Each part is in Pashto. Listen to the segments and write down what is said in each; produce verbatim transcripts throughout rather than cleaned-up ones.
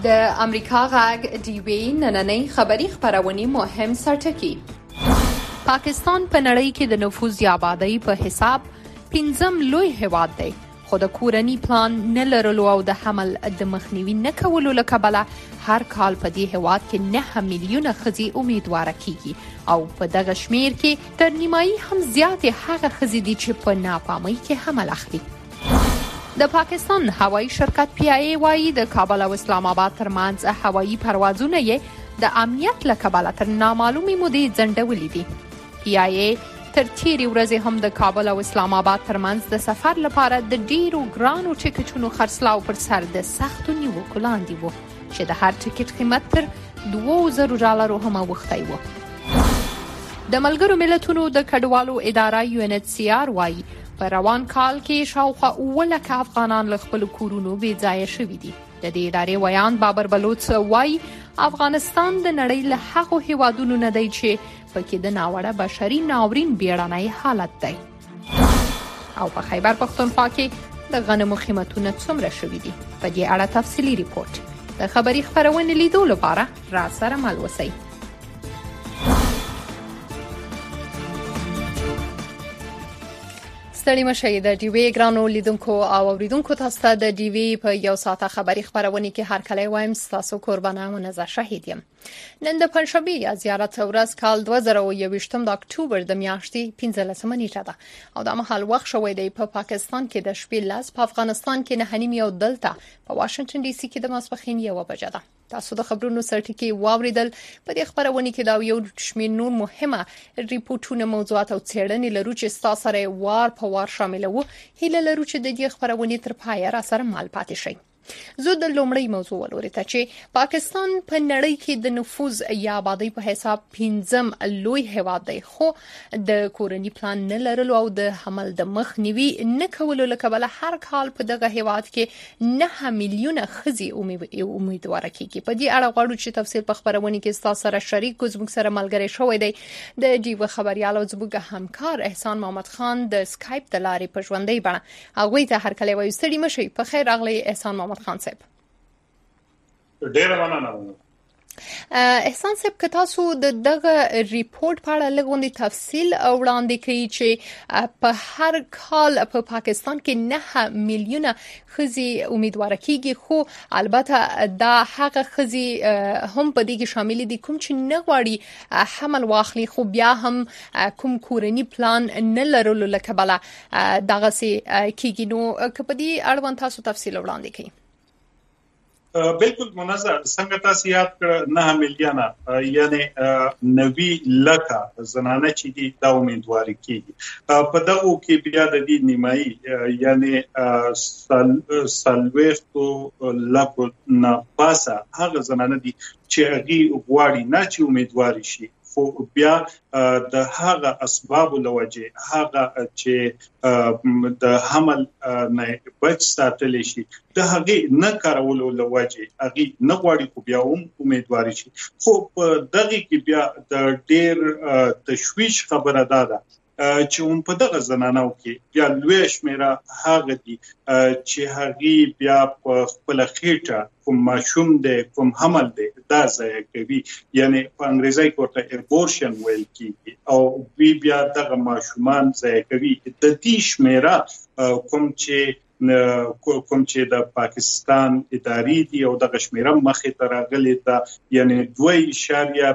د امریکا غږ ډیوی نننۍ خبری خبرونې مهم سرټکی. پاکستان په نړۍ کې د نفوذ یا آبادی په حساب پنځم لوی هیواد دی، خو د کورنی پلان نه لرلو او د حمل د مخنیوي نه کولو له کبله هر کال په دې هیواد کې نه میلیونه ښځې امیدواره کیږي او په دغه شمیر کې تر نیمایي هم زیاتې هغه ښځې دي چې په ناپامۍ کې حمل اخلي. د پاکستان هوایی شرکت پی آی ای وايي د کابل او اسلام آباد ترمنځ هوایی پروازونه یې د امنیت له کبله تر نامعلومې مودې ځنډولي دي. پی آی ای تر تیرې ورځې هم د کابل او اسلام آباد ترمنځ د سفر لپاره د ډیرو ګرانو ټیکټونو خرڅلاو پر سر د سختو نیوکو لاندې و چې د هر ټیکټ قیمت تر دوه زره ډالرو هم اوښتی و. د ملګرو ملتونو د کډوالو اداره یو ان ایچ سی آر وايي په روان کال کې شاوخوا اووه لکه افغانان له خپلو کورونو بې ځایه شوي دي. د دې ادارې ویان بابر بلوچ وايي افغانستان د نړۍ له هغو هیوادونو نه دی چې پکې د ناوړه بشري ناورین بیړنی حالت دی. او په خیبر پښتونخوا کې د غنمو قیمتونه څومره شوي دي؟ په دې اړه تفصیلي ریپورت د خبري خبرونې لیدو لپاره را سره مل اوسئ. ستړي مشئ. د ډیوی ګرانو لیدونکو او اوریدونکو تاسو ته د ډیوی په یو ساعته خبري خبرونه کې هر کله وایم تاسو قربانه منزه شهید یم. نن د پنځشنبه یا زیارت ورځ کال دوه زره او یوویشتم د اکتوبر د میاشتې پنځلسمه نیټه ده او د مهال وخت شوی دی په پاکستان کې د شپې لاس، په افغانستان کې نه نیم یو دلته، په واشنگټن ډي سي کې د ماسپښین یو بجه ده. تاسو د خبرونو سرټکی واوریدل. په دې خبرونه کې دا یو شمېر نور مهمه ریپورتونه، موضوعات او څېړنې لرو چې تاسو سره وار په وار شاملوو. هیله لرو چې د دې خبرونه تر پایه را سره مال پاتې شي. زه د لومړی موضوع ولوري ته چې پاکستان په نړۍ کې د نفوذ یا آبادی په حساب پنځم لوی هیواد دی، خو د کورنی پلان نه لرلو او د حمل د مخنیوي نه کولو له کبله هر کال په دغه هیواد کې نه میلیونه ښځې امیدواره کیږي. په دې اړه غواړو چې تفصیل په خبرونه کې تاسو سره شریک کو. زموږ سره ملګری شوی دی د ډیو خبريال او زموږ همکار احسان محمد خان د سکایپ د لارې په ژوندۍ بڼه. هغه ته هر کله وایي ستړي مشئ. په خیر راغلی احسان محمد خان صاحب. ډیر مننه. احسان صاحب که تاسو د دغه ریپورت په اړه لږ تفصیل وړاندې کړئ چې په هر کال په پاکستان کې نه میلیونه ښځې امیدواره کیږي، خو البته دا هغه ښځې هم په دې کې شامل دي کوم چې نه غواړي حمل واخلي خو بیا هم کوم کورنی پلان نه لرلو له کبله دغسې کیږي. نو که په دې اړوند تاسو تفصیل وړاندې کړئ. بالکل منظر څنګه تاسو یاد کړ نه میلیونه یعنی نوي لکه زنانه چې دي دا امیدواري کیږي. په دغه کې بیا د دې نیمایي یعنی سلويستو لکه نه پاسه هغه زنانه دي چې هغه غواړي نه چې امیدواري شي، خو بیا د هغه اسباب لوجه هغه چې د حمل نه بچ ساتل شي د هغه نه کارولو لوجه هغه نه غواړي خو بیا هم امیدواري شي. خو په دغه کې بیا د ډیر تشویش خبره ده چې هم په دغه زنانو کې بیا لوی شمیره هغه دي چې هغه بیا په خپل خېټه کوم ماشوم دی کوم حمل دی دا ځای کوي، یعنی په انګریزي کې ورته ابورشن ویل کیږي او وی بیا دغه ماشومان ځای کوي. د دې شمیره کوم چې کوم چې د پاکستان ادارې دي او د شمیره مخې ته راغلي ده یعنی دوه اشاریه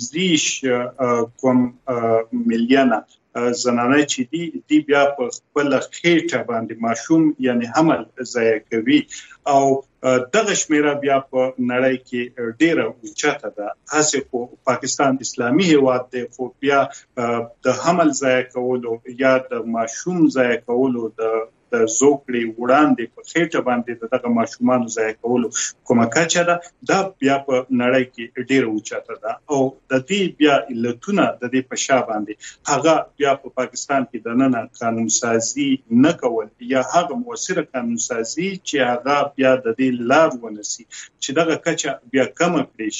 پنځه کوم میلیونه زنانه چې دي دی بیا په خپل خېټه باندې ماشوم یعنی حمل ځای کوي او دغه شمیره بیا په نړۍ کې ډیره اوچته ده. هڅه خو پاکستان اسلامي هیواد دی خو بیا د حمل ځای کولو یا د ماشوم ځای کولو د د زوکړې وړاندې په خېټه باندې دغه ماشومان ځای کولو کومه کچه ده دا بیا په نړۍ کې ډیره اوچته ده او د دې بیا علتونه د دې په شا باندې هغه بیا په پاکستان کې د نن قانون سازي نه کول یا هغه موثره قانون سازي چې هغه بیا د دې لار ونسي چې دغه کچه بیا کم کړي شي.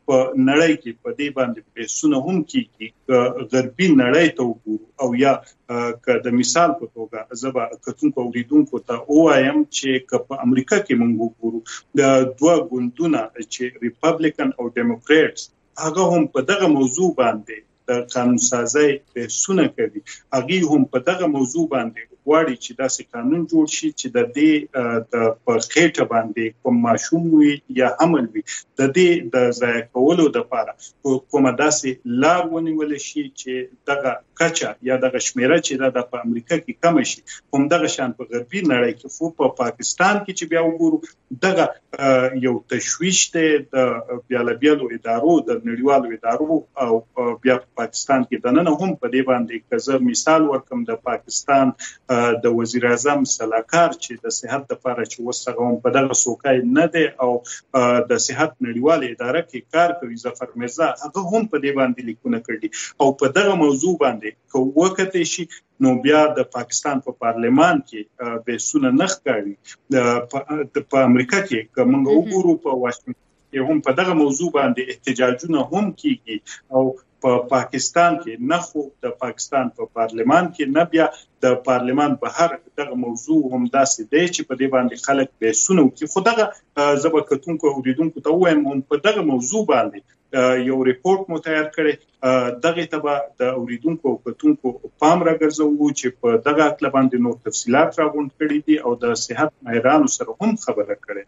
په نړۍ کې په دې باندې بحثونه هم کیږي غربي نړۍ ته وګورو او یا که د مثال په توګه زبا کتونکو اوریدونکو ته وایم چې په امریکا کې موږ وګورو د دوه ګوندونه چې ریپبلیکن او ډیموکراتس هغه هم په دغه موضوع باندې د قانون سازي بحثونه کوي. هغه هم په دغه موضوع باندې غواړي چې داسې قانون جوړ شي چې د دې د په خېټه باندې کوم ماشوم وي یا حمل وي د دې د ضایع کولو لپاره کومه داسې لار ونیول شي چې دغه کچا یا دغه شمیره چې د په امریکا کې کم شي. هم دغه شان په غربي نړۍ کې خو په پاکستان کې چې بیا وګورو دغه یو تشويش دی د بیالبیالو ادارو د نړیوالو ادارو او بیا پاکستان کې د نن هم په دې باندې کزه مثال ورکم د پاکستان د وزیر اعظم صلاحکار چې د صحت لپاره چې وسغه هم په دغه سوکای نه دی او د صحت نړیواله اداره کې کار کوي ظفر مرزا هغه هم په دې باندې لیکونه کړي او په دغه موضوع باندې کو وخت شي نو بیا د پاکستان په پارلمان کې به سونه نخ کوي د په امریکا کې کوم وګورو په واشنگټن کې هم په دغه موضوع باندې احتجاجونه هم کیږي او په پاکستان کې نه خو د پاکستان په پارلمان کې نه بیا د پارلمان بهر دغه موضوع هم داسې دی چې په دې باندې خلک به سونه کوي. خو دغه زبکتونکو اوریدونکو ته وایم هم په دغه موضوع باندې یو ریپورت مو تیار کړی دغه تبع د اوریدونکو او کتونکو پام راګرځو چې په دغه اطلاع باندې نور تفصيلات راغونډ کړي دي او د صحت ماهرانو سره هم خبره کړي.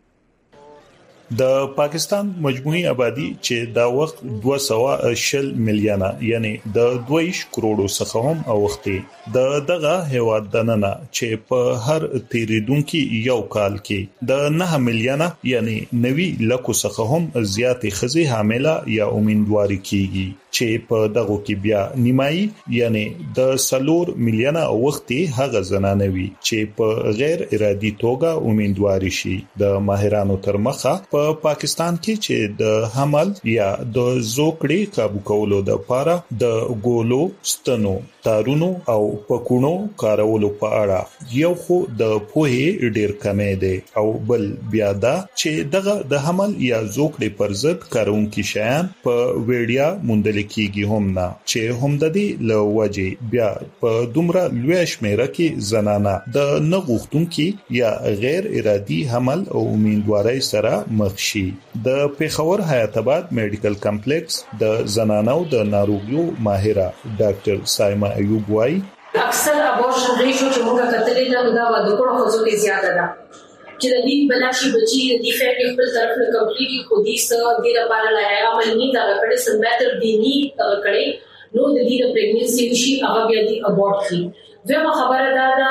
د پاکستان مجموعي آبادی چې دا وخت دوه سوه شل میلیونه یعنی د دوه کروڑو څخه هم اوختي د دغه هیواد دننه چې په هر تیریدونکو یو کال کې د نه میلیونه یعنی نوي لکو څخه هم زیاتې خزي حامله یا امیندواري کیږي چې په دغه کې بیا نیمایي یعنی د سلور میلیونه اوختي هغه زنانوي چې په غیر ارادي توګه امیندواري شي. د ماهرانو تر مخه په پاکستان کې چې د حمل یا د زوکړې قابو کولو د لپاره د ګولو ستنو تارونو او پکونو کارولو په اړه یو خو د پوهې ډیر کمې دی او بل بیا دا چې دغه د حمل یا زوکړې پر ضد کارونکي شیان په ویډیا موندل کېږي هم نه چې هم د دې لوجه بیا په دومره لوی شمیره کې زنانه د نغښتونکو یا غیر ارادي حمل او امیندواري سره مخ شي. د پیښور حیات آباد میډیکل کمپلیکس د زنانو د ناروغیو ماهره ډاکټر سایما ایوب وايي اکثر ابورشن ریشو چې موږ کتلې دا دا د کوړو خزو کې زیاته ده چې د دې بلاشي بچي د ډیفیکټ خپل طرف نه کمپلیټلی خو دې سره د لپاره لا عمل نه دا کړي سم بهتر دی نه کړي نو د دې د پریګننسي شي هغه بیا د ابورټ کی دغه خبره دا ده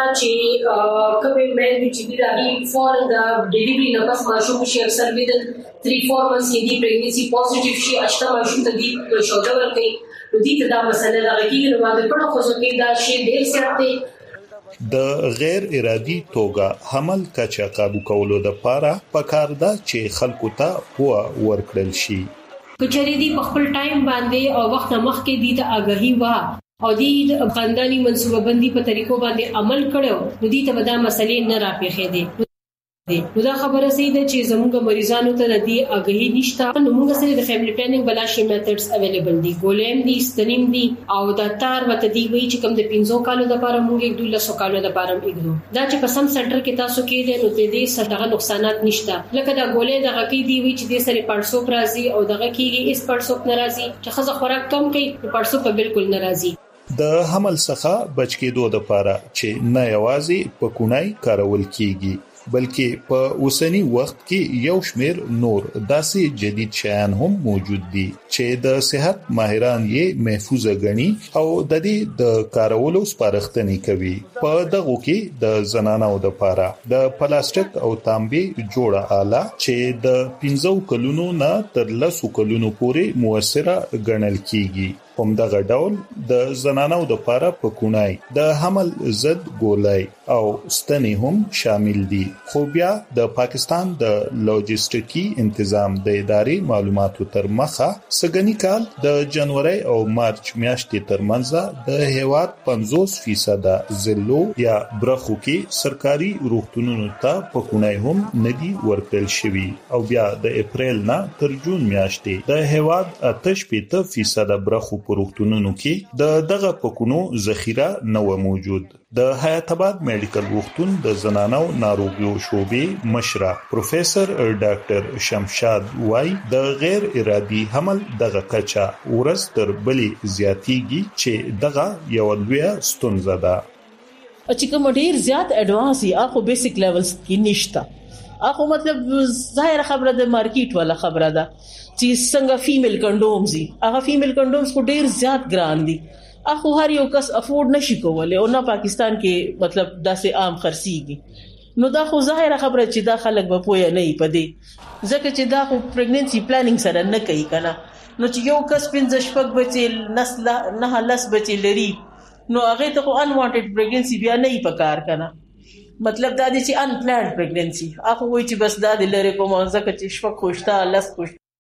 چې کومه مې چې د فور د ډیلیوري نه پس ماشوم شي اکثر د تhree four months کې د پریګننسي پوزټیو شي اشته ماشوم ته د شوډر ورکړي نو دې دا مسله دا کېږي نو د کومو خو ځکه دا شی ډیر سخت د غیر ارادي توګه حمل کچا قابو کولو د لپاره پکار ده چې خلکو ته هوا ورکړل شي. کچري دی په خپل ټایم باندې او وخت مخ کې دی ته آگاهي وا او دی خاندانی منصوبه بندي په طریقو باندې عمل کړو نو دی ته دا مسلې نه راپېخې دي. نو دا خبره سي ده چې زموږ مریضانو ته د دې آگاهي نشته. نو موږ سره د فیملی پلانینګ بلاشي میتھډز اویلیبل دي ګولم دي ستنیم دي او دا تار وته دی وی چې کوم د پنځو کالو د لپاره موږ یک دوله سو کالو د لپاره ایګرو دا چې په سم سنټر کې تاسو کې دي نو د دې سره نقصانات نشته لکه دا ګولې د غکی دی وی چې د سره پړسو پرازي او دغه کېږي اس پړسو ناراضي چې خزه خوراک کم کوي پړسو په بالکل ناراضي. د حمل څخه بچ کېدو لپاره چې نه یوازې پکونای کارول کیږي بلکې په اوسنی وخت کې یو شمیر نور داسې جدید شیان هم موجود دي چې د صحت ماهران یې محفوظ غني او د دې د کارولو سپارښتنې کوي. په دغه کې د زنانو د لپاره د پلاستیک او تانبې جوړه آله چې د پنځو کلونو نه تر لسو کلونو پورې موثره ګڼل کیږي همدغه ډول د زنانو د لپاره په کونای د حمل ضد ګولای او ستنې هم شامل دي. خو بیا د پاکستان د لوجستیکي تنظیم د ادارې معلوماتو تر مخه سګنی کال د جنوري او مارچ میاشتې ترمنځ د هیواد پنځوس فیصد زلو یا برخو کې سرکاري روغتونونو ته په کونای هم ندي ورکړل شوی او بیا د اپریل نه تر جون میاشتې د هیواد آتش پېته فیصد برخو په روغتونونو کې د دغه پکونو ذخیره نه و موجود. د حیات آباد میډیکل روغتون د زنانو ناروغیو شعبې مشره پروفیسور ډاکټر شمشاد وای د غیر ارادي حمل دغه کچا ورځ تر بلې زیاتیږي چې دغه یو لوی ستونزه ده. چې کوم ډیر زیات اډوانس یې اخو بیسیک لیولز کې نشته. اخو مطلب ظاهر خبره د مارکیټ والا خبره ده چې څنګه فیمیل کنډومز دي. هغه فیمیل کنډومز خو ډیر زیات ګران دي. اخو هر یو کس افورد نشي کولای او نه پاکستان کې مطلب داسې عام خرڅيږي. نو دا خو ظاهر خبره چې دا خلک به پوهه نه پدې ځکه چې دا خو پریګننسي پلانینګ سره نه کوي کنه. نو چې یو کس پنځه شپږ بچي نسل نه لس بچي لري نو هغه ته خو انوانټډ پریګننسي بیا نه پکار کنه. مطلب دا دی چې ان پلانډ پریګننسي هغه وایي چې بس دا د لری کوم ځکه چې شپه خوشتا لس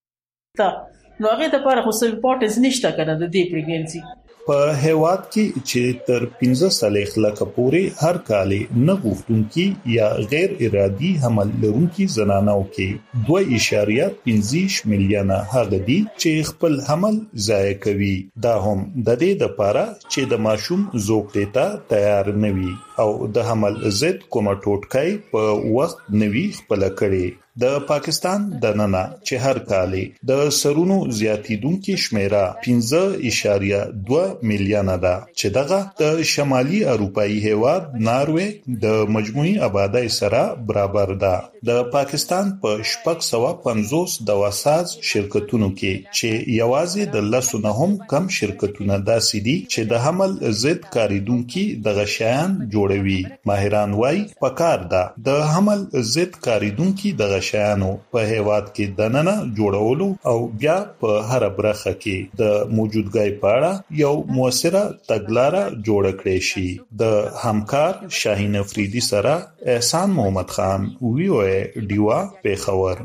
خوشتا نو هغه ته پر خو څه امپورټنس نشته کنه د دې پریګننسي. په هیواد کې چې تر پنځه سلخ لکه پورې هر کال نه غوښتونکي یا غیر ارادي حمل لرونکي زنانو کې دوه اشاریه پنځه میلیونه هغه دي چې خپل حمل ضایع کوي. دا هم د دې لپاره چې د ماشوم زوکړې ته تیار نه وي او د حمل ضد کومه ټوټکای په وخت نوي خپل کړي. د پاکستان د نننه چې هر کال د سرونو زیاتیدونکو شمیره پنځه اشاریه دوه میلیونه ده چې دغه د شمالي اروپאי هیواد ناروې د مجموعي آبادی سره برابر ده. د پاکستان په شپږ سوه پنځوس دواساز شرکتونو کې چې یوازې د لسو نه هم کم شرکتونه داسې دي چې د حمل ضد کاریدونکو دغه شیان جوړوي. ماهران وايي پکار ده د حمل ضد کاریدونکو دغه شیانو په هیواد کې دننه جوړولو او بیا په هر برخه کې د موجودګۍ په اړه یو موثره تګلاره جوړ کړي شي. د همکار شاهین افریدي سره احسان محمد خان وی او ډیوا پیښور.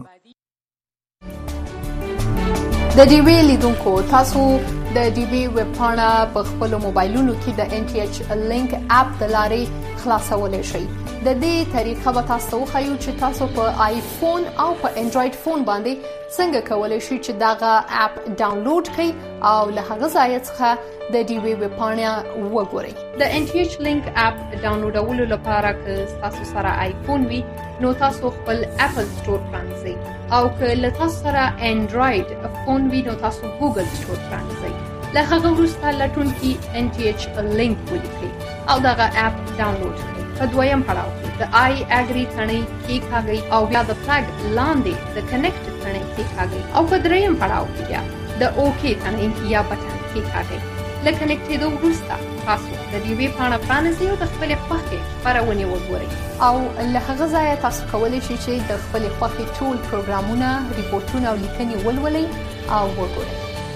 د ډي وی لیدونکو تاسو د ډي وی ویب پاڼه په خپل موبایلونو کې د ان ټي ایچ لینک اپ د لارې خلاصولای شئ. د دې طریقه به تاسو خو چې تاسو په آیفون او په انډراید فون باندې څنګه کولای شئ چې دغه اپ ډاونلوډ کړئ او له هغه ځای څخه د ډي وی ویب پاڼه وګورئ. د ان ټي ایچ لینک اپ ډاونلوډولو لپاره که تاسو سره آیفون وي نو تاسو خپل اپل سٹور پرانځئ او که له تاسو سره انډراید فون وي نو تاسو ګوګل سٹور پرانځئ. له هغه وروسته لټونکي ان ټي ایچ لینک ولیکئ او دغه اپ ډاونلوډ کړئ. په دویم پړاو کې د آی اګری ثنې کېکاږئ او بیا د فلګ لاندې د کنیکټ ثنې کېکاږئ او په دریم پړاو کې بیا د اوکی ثنې یا بټن کېکاږئ. له کنیکټېدو وروسته تاسو د ډي وی پاڼه پرانیزئ او د خپلې خوښې خپرونې وګورئ او له هغه ځایه تاسو کولی شئ چې د خپلې خوښې ټول پروګرامونه، ریپورټونه او لیکنې ولولئ او وګورئ.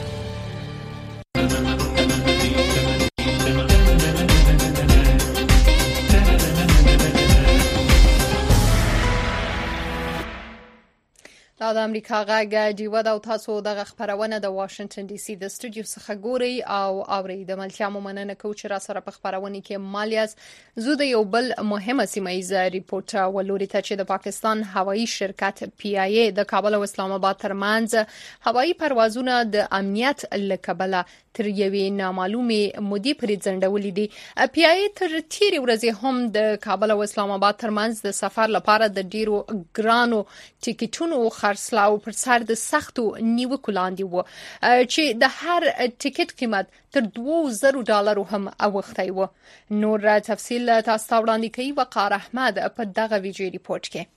دا د امریکا غږ ډیوه دا او تاسو دغه خبرونه د واشنگټن ډي سي د استودیو څخه ګوري او اوري. د ملتیا مننه کوم چې را سره په خبرونه کې مالیاز زو د یو بل مهمه سیمایي ریپورت ولوري ته چې د پاکستان هوایی شرکت پی آی اي د کابل او اسلام آباد ترمنځ هوایی پروازونه د امنیت لکبله تر یوې نامعلومه مودې پرې ځنډولې دي. پی آی اي تر تیرې ورځې هم د کابل او اسلام آباد ترمنځ د سفر لپاره د ډیرو ګرانو ټیکټونو خرڅلاو پر سر د سختو نیوکو لاندې و چې د هر ټیکټ قیمت تر دوه زره ډالرو هم اوښتی و. نور تفصیل تاسو ته وړاندې کوي وقار احمد په دغه ویډیو ریپورت کې.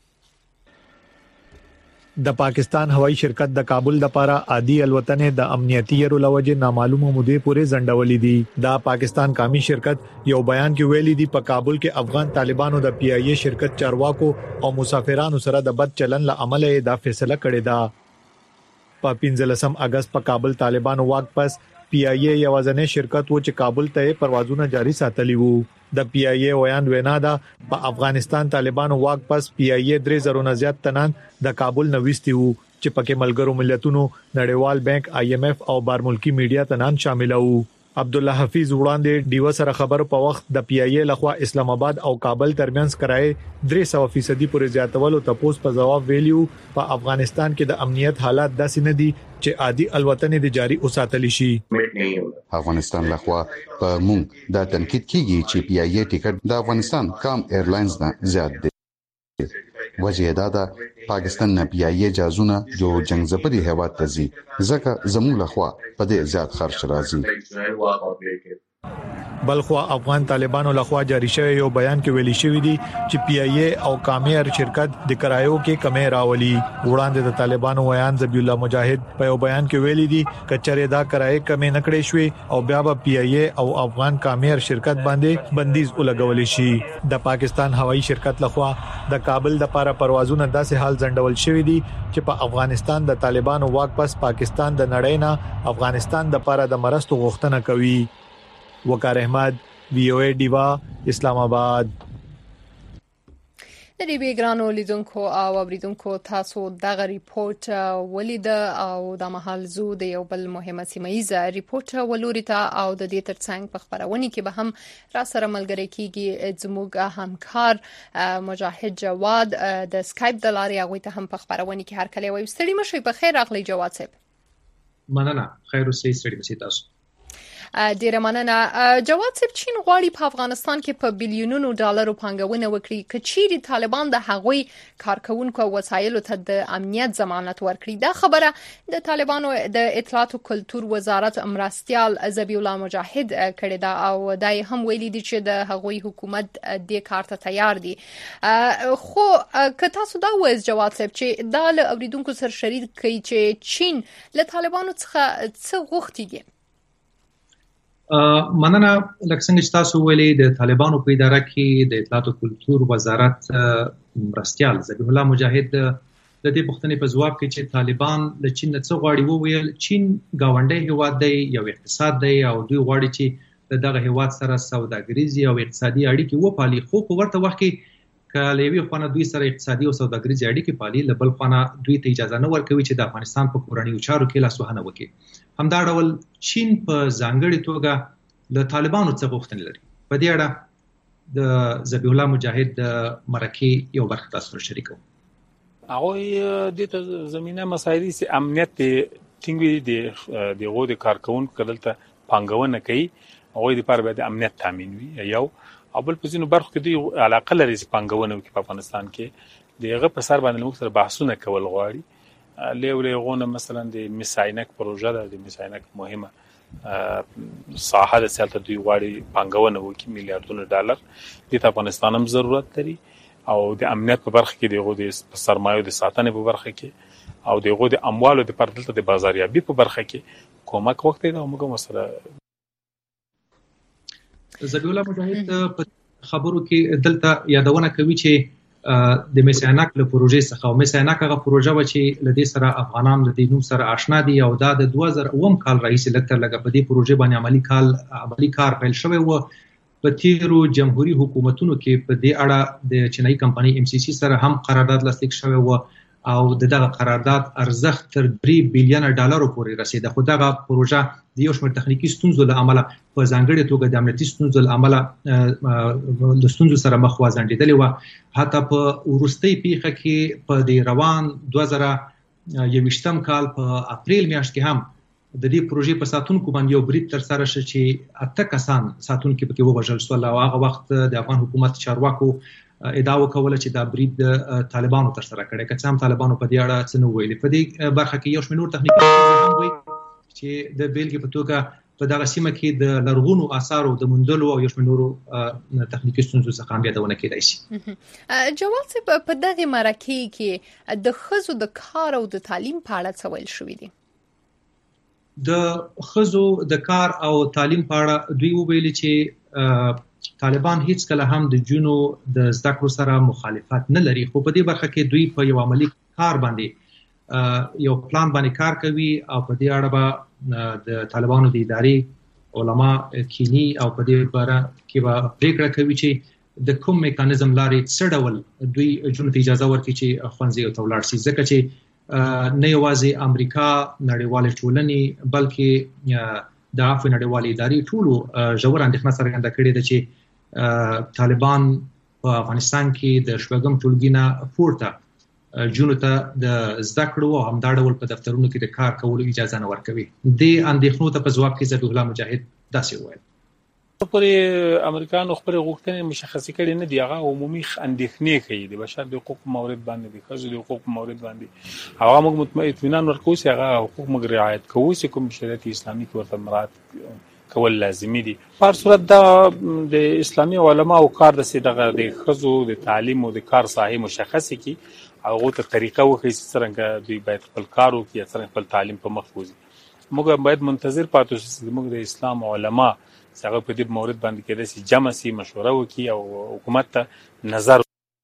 د پاکستان هوایی شرکت د کابل د لپاره عادي الوتنې د امنیتي یرو لوجه نامعلومه مودې پورې ځنډولې دي. دا پاکستان قومي شرکت یو بیان کې ویلي دي په کابل کې افغان طالبانو د پی آی اي شرکت چارواکو او مسافرانو سره د بد چلن له عمله دا فیصله کړې ده. په پنځلسم اگست په کابل طالبانو واک پس پی آی اے یوازنې شرکت و چې کابل ته پروازونه جاري ساتلی وو. د پی آی اے ویان وینا دا په افغانستان طالبانو واک پس پی آی اے درې زره نه زیات تنان د کابل نوښتي وو چې پکې ملګرو ملتونو نړیوال بانک آی ایم ایف او بارملکی میډیا تنان شامل وو. عبد الله حفیظ وړاندې ډیو سره خبر په وخت د پی آی اے لخوا اسلام آباد او کابل ترمنځ کرای درې سوه فیصد پورې زیاتولو تپوس په جواب ویلیو په افغانستان کې د امنیت حالات داسې نه دي چې عادي الوتنې د جاری اوساتل شي. افغانستان لخوا په مونږ دا تنقید کیږي چې پی آی اے ټیکټ د افغانستان کام ایرلاینز نه زیات دي. وجه دا ده پاکستان نه پی آی اے جازونه جو جنگ زپري هواد ته ځي ځکه زموږ لخوا په دې زیات خرچ راځي. بلخوا افغان طالبانو لخوا جاری شوی یو بیان کې ویلي شوی دی چې پی آی اے او کامیر شرکت د کرایو کې کمی راولي. وړاندې د طالبانو ویان ذبیح الله مجاهد په یو بیان کې ویلي دی کچره دا کرایې کمی نکړې شوې او بیا به پی آی اے او افغان کامیر شرکت باندې بندیز ولګول شي. د پاکستان هوایي شرکت لخوا د کابل د لپاره پروازونه داسې حال ځنډول شوی دي چې په افغانستان د طالبانو واک پس پاکستان د نړۍ نه افغانستان د لپاره د مرستو غوښتنه کوي. وقار احمد وی او ای ډیوا اسلام آباد. د دې بیګرانو لیدونکو او اوریدونکو تاسو دغه ریپورت ولید او د محل زو د یو بل مهمه سیمایي ریپورت ولوري ته او د دې ترڅنګ په خبرونه کې به هم را سره ملګری کیږي زموږ همکار مجاهد جواد د اسکایپ د لارې هغه ته هم په خبرونه کې هر کله وي. ستړي مشي په خیر راغلی جواد صاحب. مننه خیر اوسئ ستړي مشي تاسو. ډیره مننه. جواد صاحب چین غواړي په افغانستان کې په بلیونونو ډالرو پانګونه وکړي کچيري طالبان د هغوی کارکونکو وسایلو ته د امنیت ضمانت ورکړي. دا خبره د طالبانو د اطلاعات او کلتور وزارت مرستيال ذبیح الله مجاهد کړی دا او دای هم ویلي دي چې د هغوی حکومت د کار ته تیار دي. خو که تاسو دا وایي جواد صاحب چې دا له اوریدونکو سره شریک کوي چې چین له طالبانو څخه څه غوښتي. مننه. لکه څنګه چې تاسو ویلي د طالبانو په اداره کې د اطلاعات او کلتور وزارت مرستيال ذبیح الله مجاهد د دې پوښتنې په ځواب کې چې طالبان له چین څخه غواړي وویل چین گاونډي هیواد دی یو اقتصاد دی او دوی غواړي چې دغه هیواد سره سوداګریزي او اقتصادي اړیکې وپالي خو په ورته وخت کې کله یو خانه دوی سره اقتصادي او سوداګریزي اړیکې پالي لبل خانه دوی ته اجازه نه ورکوي چې د افغانستان په کورنیو چارو کې لاسوهنه وکړي. همدا ډول چین په ځانګړي توګه له طالبانو څخه غوښتنه لري. په دې اړه د ذبیح الله مجاهد د مرکه یو برخه تاسو سره شریکو. هغه د ته زمينه مسایل سي امنیت ټینګوي د دغه د کارکون کړل ته پنګونه کوي او د پر به د امنیت تامین وي یو او بل په ځینو برخو کې د علاقه لري چې پنګونه کوي په افغانستان کې دغه په سر باندې موږ سره بحثونه کول غواړي. لیولې غونه مثلا د میساینک پروژه د میساینک مهمه ساحه د سیالت دوی غواړي پنګونه وکړي میلیارډونو ډالر د افغانستان هم ضرورت لري او د امنیت په برخه کې دغه د سرمایو د ساتنې په برخه کې او دغه د اموالو د پردلته د بازاریابي په برخه کې کومک وخت دی او موږ مسله ذبیح الله مجاهد په خبرو کې دلته یادونه کوي چې د میساینک له پروژې څخه او میساینک هغه پروژه و چې لدې سره افغانان د دې نوم سره آشنا دي او دا د دوه زره اووه کال راهیسې لکه لګه په دې پروژې باندې عملی کال عملی کار پیل شوی و. په تیرو جمهوریت حکومتونو کې په دې اړه د چینایي کمپنۍ ایم سی سی سره هم قرارداد لاسلیک شوی و او دغه قرارداد ارزښت تر درې بلیون ډالرو پورې رسیده. خو دغه پروژه د یو شمېر تخنیکی ستونزو له امله په ځانګړي توګه د امنیتي ستونزو له امله د ستونزو سره مخ وځنډېدلې و. حتی په وروستۍ پیښه کې په د روان دوه زره یوویشتم کال په اپریل میاشت کې هم د دې پروژې په ساتونکو باندې یو برید تر سره شو چې اته کسان ساتونکو پکې ووژل شول او هغه وخت د افغان حکومت چارواکو ادعا وکوله چې دا برید طالبانو تر سره کړی که څه هم طالبانو په دې اړه څه نه ویلي. په دې برخه کې یو شمېر نور تخنیکي هم وایي چې د بیلګې په توګه په دغه سیمه کې د لرغونو آثارو د موندلو او یو شمېر نورو تخنیکي ستونزو څخه هم یادونه کېدای شي. جواد صاحب په دغه مرکه کې د ښځو د کار او د تعلیم په اړه څه ویل شوي دي؟ د ښځو د کار او تعلیم په اړه دوی وویل چې طالبان هیڅ کله هم د جنو د زده کړو سره مخالفت نه لري خو په دې برخه کې دوی په یو عملی کار باندې یو پلان باندې کار کوي او په دې اړه به د طالبانو د ادارې علما کینی او په دې باره کې به پریکړه کوي چې د کوم میکانیزم لارې څه ډول دوی جنونو ته اجازه ورکړي چې ښوونځیو ته ولاړ شي، ځکه چې نه یوازې امریکا نړیوالې ټولنې بلکې د عفو نړیوالې ادارې ټولو ژور اندېښنه څرګنده کړې ده چې طالبان په افغانستان کې د شپږم ټولګي نه پورته جنونو ته د زده کړو او همدا ډول په دفترونو کې د کار کولو اجازه نه ورکوي. دې اندېښنو ته په ځواب کې ذبیح الله مجاهد داسې وویل: پرې امریکایانو خپل غوښتنې مشخصې کړې نه دي، هغه عمومي اندېښنې کوي د بشر د حقوقو مورد باندې، د ښځو د حقوقو مورد باندې. هغه موږ اطمینان ورکوو چې هغه حقوق موږ رعایت کوو چې کوم شریعت اسلامي کې ورته مراعات کول لازمي دي. په هر صورت دا د اسلامي علماو کار د دغه د ښځو د تعلیم او د کار ساحې مشخصې کړي، هغو ته طریقه وښیي چې څرنګه دوی باید خپل کار وکړي یا څرنګه خپل تعلیم په مخ بوځي. موږ باید منتظر پاتې شو چې زموږ د اسلام علما هغه په دې مورد باندې کېدای شي جمع سي، مشوره وکړي او حکومت ته نظر.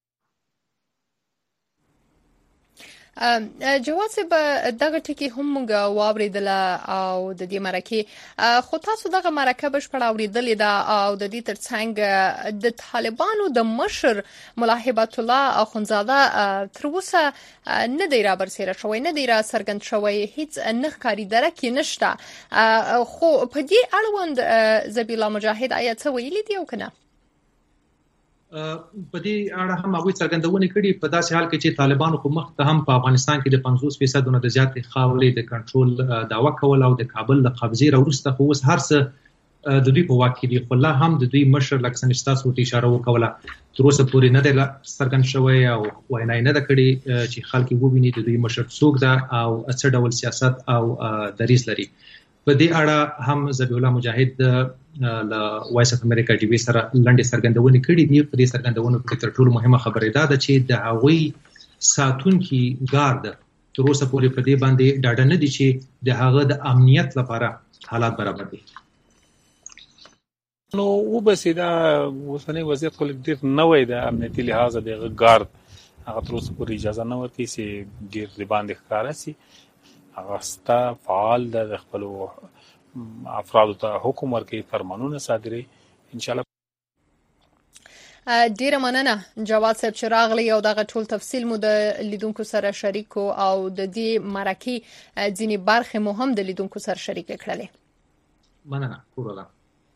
جواد صاحب دغه ټکی هم موږ واوریدله او د دې مرکه، خو تاسو دغه مرکه بشپړه اوریدلې ده او د دې ترڅنګ د طالبانو د مشر ملا هبت الله اخونزاده تر اوسه نه دی را برسېره شوی، نه دی را څرګند شوی، هیڅ نه ښکاري درکې نشته. خو په دې اړوند ذبیح الله مجاهد آیا څه ویلي دي او که نه؟ په دې اړه هم هغوی څرګندونې کړي په داسې حال کې چې طالبانو خو مخکې هم په افغانستان کې د پنځوس فیصد نه د زیاتې خاورې د کنټرول دعوه کول او د کابل له قبضې راوروسته خو اوس هر څه د دوی په واک کې دي، خو لا هم د دوی مشر لکه څنګه چې تاسو ورته اشاره وکوله تر اوسه پورې نه دی څرګند شوی او وینا یې نه ده کړې چې خلک یې وویني د دوی مشر څوک ده او څه ډول سیاست او دریځ لري. په دې اړه هم ذبیح الله مجاهد له وایس اف امریکا ټي وي سره لنډې څرګندونې کړې دي. په دې څرګندونو کې تر ټولو مهمه خبره دا ده چې د هغوی ساتونکي ګارد تر اوسه پورې په دې باندې ډاډه نه دي چې د هغه د امنیت لپاره حالات برابر دي. نو وبسې دا اوسنی وضعیت خو ډېر نوی د امنیتي لحاظه د هغه ګارد هغه تر اوسه پورې اجازه نه ورکوي چې ډېر د باندې ښکاره شي. هغه ستا فعال ده، د خپلو افرادو ته حکم ورکوي، فرمانونه صادروي. انشاءالله ډیره مننه جواد صاحب چې راغلی او دغه ټول تفصیل مو د لیدونکو سره شریک او د دې مرکې ځینې برخې مو هم د لیدونکو سره شریک کړلې. مننه. کورلا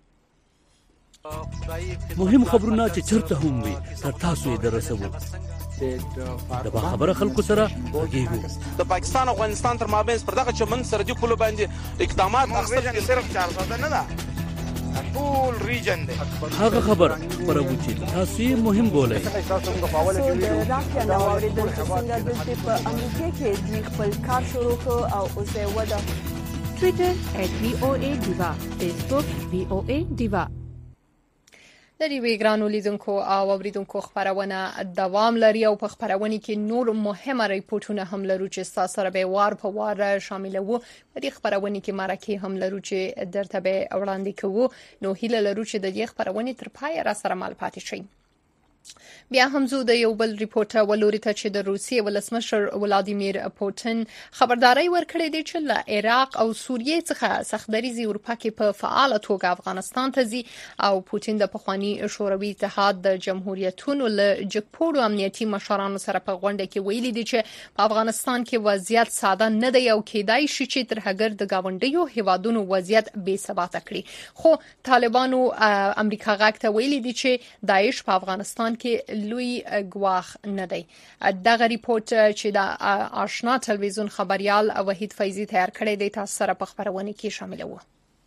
مهم خبرونه چې چرته هم وي تر تاسو یې درسوو. د با خبره خلکو سره ورګیږو. د پاکستان او افغانستان تر مابین پر دغه چمن سرحدي پولو باندې اقدامات اخیستل صرف چار ساده نه ده، ټول ریجن دی. هغه خبر پرو چې تاسو یې مهم بولئ. تاسو موږ په حواله کې راځي نو اوریدل چې څنګه د په امریکا کې د خپل کار شروع کو او اوسه ودا. ټوئیټر ات وی او ای ډیوا، فیسبوک وی او ای ډیوا. د دې ګرانو لیدونکو او اوریدونکو خبرونه دوام لري او په خبرونه کې نور مهمه ریپورتونه هم لرو چې تاسو سره به وار په وار شاملوو. په دې خبرونه کې مرکه هم لرو چې درته به وړاندې کوو. نو هیله لرو چې د دې خبرونه تر پای را سره مل پاتې شي. بیا هم زو د یو بل ریپورت ولوري ته چې د روسیې ولسمشر ولادیمیر پوتین خبرداري ورکړې دی چې له عراق او سوریې څخه سختدریزي اروپا کې په فعاله توګه افغانستان ته ځي او پوتین د پخوانی شوروي اتحاد د جمهوریتونو له جګپوړو امنیتي مشرانو سره په غونډه کې ویلي دي چې په افغانستان کې وضعیت ساده نه دی او کېدای شي چې تر هغه د گاونډیو هیوادونو وضعیت بې ثبات کړي. خو طالبانو امریکا غاک ته ویلي دي چې داعش په افغانستان کې لوی ګواخ نه دی. دغه ریپورت چې د آشنا تلویزیون خبريال وحید فیضی تیار کړی دی تاسو سره په خبرونه کې شامل وو.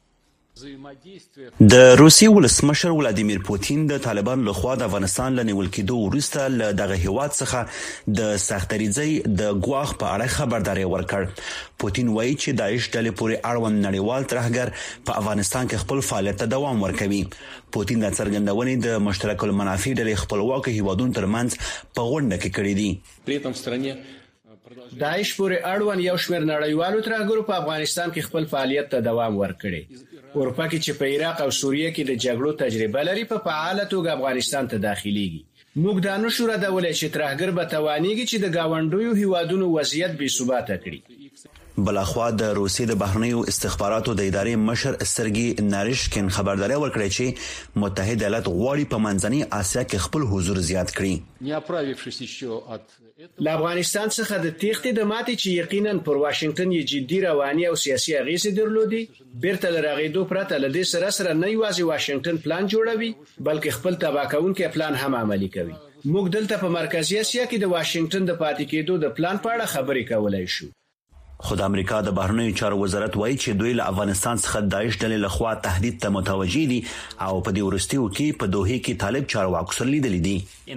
د روسیې ولسمشر ولادیمیر پوتین د طالبان لخوا د افغانستان له نیول کېدو وروسته له دغه هیواد څخه د سختدریزۍ د ګواښ په اړه خبرداري ورکړ. پوتین وایي چې داعش ډلې پورې اړوند نړیوال ترهګر په افغانستان کې خپل فعالیت ته دوام ورکوي. پوتین د څرګندونې د مشترک المنافع ډلې خپلواک هیوادونو ترمنځ په غونډه کې کړې دي. داعش پورې اړوند یو شمېر نړیوالو ترهګرو په افغانستان کې خپل فعالیت ته دوام ورکړي. اروپا کې چې په عراق او سوریه کې د جګړو تجربه لري په فعاله توګه افغانستان ته داخليږي. موږ دا نشو ردولای چې ترهګر به توانیږي چې د گاونډیو هیوادونو وضعیت بې ثباته کړي. بلخوا د روسیې د بهرنیو استخباراتو د ادارې مشر سرګي نارشکین خبرداري ورکړه چې متحده ایالات غواړي په منځنۍ اسیا کې خپل حضور زیات کړي. له افغانستان څخه د تېښتې د ماتې چې یقینا پر واشنگټن یې جدي رواني او سیاسي اغیزې درلودي، بیرته له رغېدو پرته له دې سره سره نه یوازې واشنگټن پلان جوړوي بلکې خپل تباه کوونکی پلان هم عملي کوي. موږ دلته په مرکزي اسیا کې د واشنگټن د پاتې کېدو د پلان په اړه خبرې کولای شو. خو د امریکا د بهرنیو چارو وزارت وایي چې دوی له افغانستان څخه داعش ډلې لخوا تهدید ته متوجي دي او په دې وروستیو کې په دوحه کې طالب چارواکو سره لیدلي دي.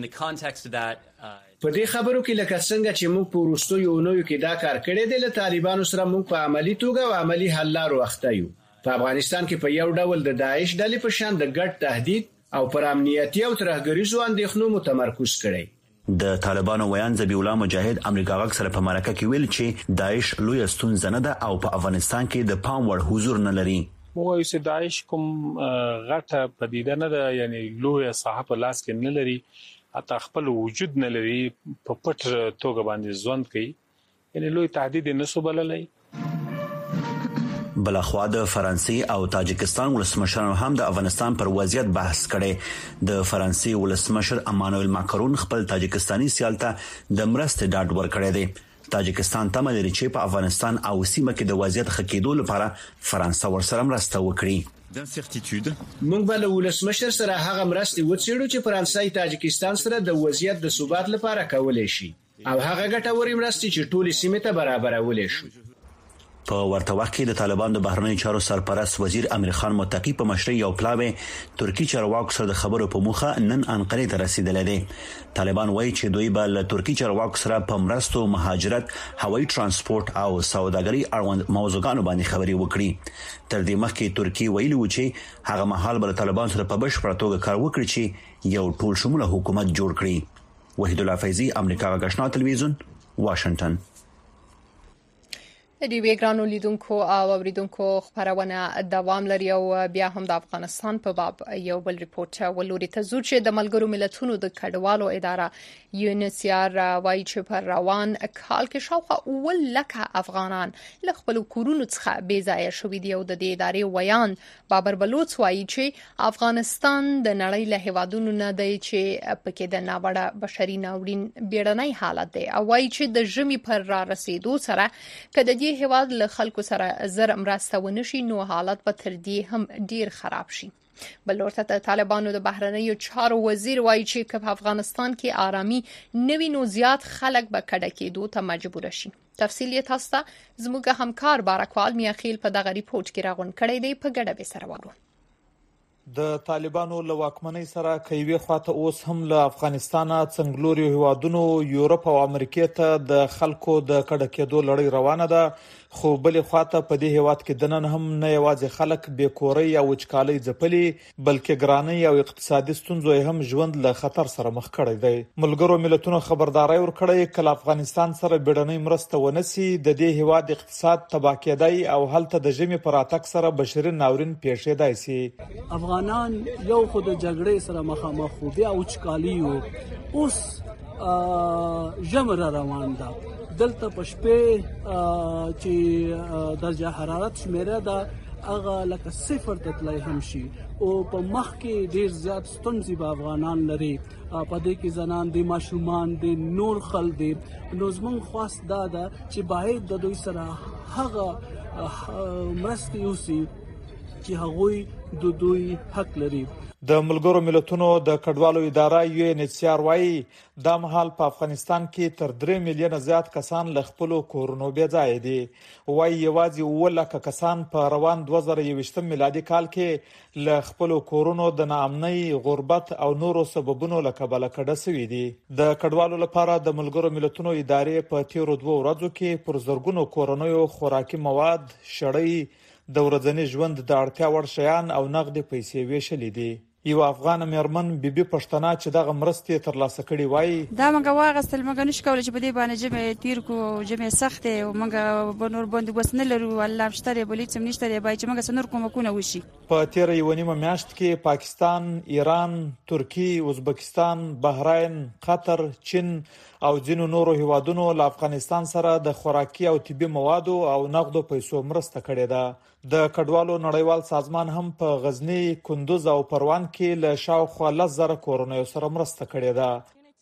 په دې خبرو کې لکه څنګه چې موږ په وروستیو اونیو کې دا کار کړی دی، له طالبانو سره موږ په عملی توګه او عملی حل لارو اخته یو. په افغانستان کې په یو ډول د داعش ډلې په شان د ګډ تهدید او پر امنیتي او ترهګریزو اندېښنو متمرکز کړي. د طالبانو ویان ذبیح الله مجاهد امریکا غږ سره په مرکه کې ویل چې داعش لوی ستونزه نه ده او په افغانستان کې د پام وړ حضور نه لري. مو وایي چې داعش کوم غټه پدیده نه ده، یعنی لوی صاحب لاس کې نه لري، حتی خپل وجود نه لري، په پټ توګه باندې ژوند کوي، یعنی لوی تهدید نه سو بللای. بلخوا د فرانسې او تاجکستان ولسمشرانو هم د افغانستان پر وضعیت بحث کړي. د فرانسې ولسمشر امانوئل ماکرون خپل تاجکستاني سیال ته د مرستې ډاډ ورکړی دی. تاجکستان تمه لري چې په افغانستان او سیمه کې د وضعیت ښه کېدو لپاره فرانسه ورسره مرسته وکړي. موږ به له ولسمشر سره هغه مرستې وڅېړو چې فرانسې تاجکستان سره د وضعیت د ثبات لپاره کولای شي او هغه ګټورې مرستې چې ټولې سیمې ته برابرولای شي. په ورته وخت کې د طالبان د بهرنیو چارو سرپرست وزیر امیر خان متقی په مشرۍ یو پلاوی ترکی چارواکو سره د خبرو په موخه نن انقرې ته رسیدلی دی. طالبان وایي چې دوی به له ترکی چارواکو سره په مرستو، مهاجرت، هوایي ترانسپورت او سوداګرۍ اړوند موضوعاتو باندې خبرې وکړي. تر دې مخکې ترکی ویلي و چې هغه مهال به طالبان سره په بشپړه توګه کار وکړي چې یو ټول شموله حکومت جوړ کړي. وحید الله فیضی، امریکا غږ آشنا تلویزیون، واشنگټن. د دې ګرانو لیدونکو او اوریدونکو خبرونه دوام لري او بیا هم د افغانستان په باب یو بل ریپورت ولوري ته زو چې د ملګرو ملتونو د کډوالو اداره یونیسیار وایي چې پر روان کال کې شاوخوا اول لکه افغانان له خپل کورونو څخه بې ځایه شوي دي او د دې ادارې ویان بابر بلوچ وایي چې افغانستان د نړۍ له هیوادونو نه دی چې پکې د ناوړه بشري ناورین بیړنۍ حالت دی او وایي چې د ژمي پر را رسیدو سره کله دې هیواد له خلکو سره زر مرسته ونشي نو حالت به تر دې هم ډیر خراب شي. بل ورته د طالبانو د بهرنیو چارو وزیر وایي چې په افغانستان کې آرامي نوي نو زیات خلک به کډه کېدو ته مجبور شي. تفصیل یې تاسو ته زموږ همکار بارکوال میاخیل په دغه ریپورت کې راغون کړی دی، په ګډه به سره وګورو. د طالبانو له واکمنۍ سره کوي خواته اوس هم له افغانستان څنګلوري هیوادونو یورپ او امریکا ته د خلکو د کډه کېدو لړۍ روانه ده، خو بل خواته په دې هیواد کې دنن هم نه یوازې خلک بې کورۍ او وچکالۍ ځپلي بلکې ګرانۍ او اقتصادي ستونزو هم ژوند له خطر سره مخ کړی دی. ملګرو ملتونو خبرداري ورکړی کله افغانستان سره بیړنۍ مرسته ونسی د دې هیواد اقتصاد تباہ کېدای او هلته د ژمي پر اتک سره بشري ناورین پیښېدای شي. افغانان یو خود جګړې سره مخامخ وو، بیا وچکالي وو، اوس ژمی را روان ده. دلته په شپې چې درجه حرارت شمیره ده هغه لکه صفر ته تللی هم شي او په مخ کې ډیر زیات ستونزې به افغانان لري، په دې کې زنان دي، ماشومان دي، نور خلک دي. نو زموږ خواست دا ده چې باید د دوی سره هغه مرستې وشي چې هغوی د دوی حق لري. د ملګرو ملتونو د کډوالو اداره یو ان ایچ سی آر وايي د مهال په افغانستان کې تر درې میلیونه زیات کسان له خپل کورونو بې ځای دي. وايي یوازې اووه لکه کسان په روان دوه زره یوویشتم میلادي کال کې له خپل کورونو د ناامنۍ، غربت او نورو سببونو له کبله کډه شوي دي. د کډوالو لپاره د ملګرو ملتونو ادارې په تیرو دوه ورځو کې پر زرګونو کورنیو خوراکي مواد، شړۍ، د ورځني ژوند د اړتیا وړ شیان او نغدي پیسې ویشلې دي. یو افغان مېرمن بیبي پښتنه چې دغه مرستې ترلاسه کړې وایي دا موږ واغستل موږ نشو کولای چې په دې باندې جمع تیر کو جمع سخت او موږ به نور باندې وس نه لرو الله مشتري بلیت سم نشته بای چې موږ سنور کوم کو نه وشي. په تیر یو نیمه میاشت کې پاکستان، ایران، ترکی، ازبکستان، بحرین، قطر، چین او ځینو نورو هیوادونو له افغانستان سره د خوراکي او طبي موادو او نقدو پیسو مرسته کړې ده. د کډوالو نړیوال سازمان هم په غزنی، کندوز او پروان کې له شاوخوا لس زره کورنیو سره مرسته کړې ده.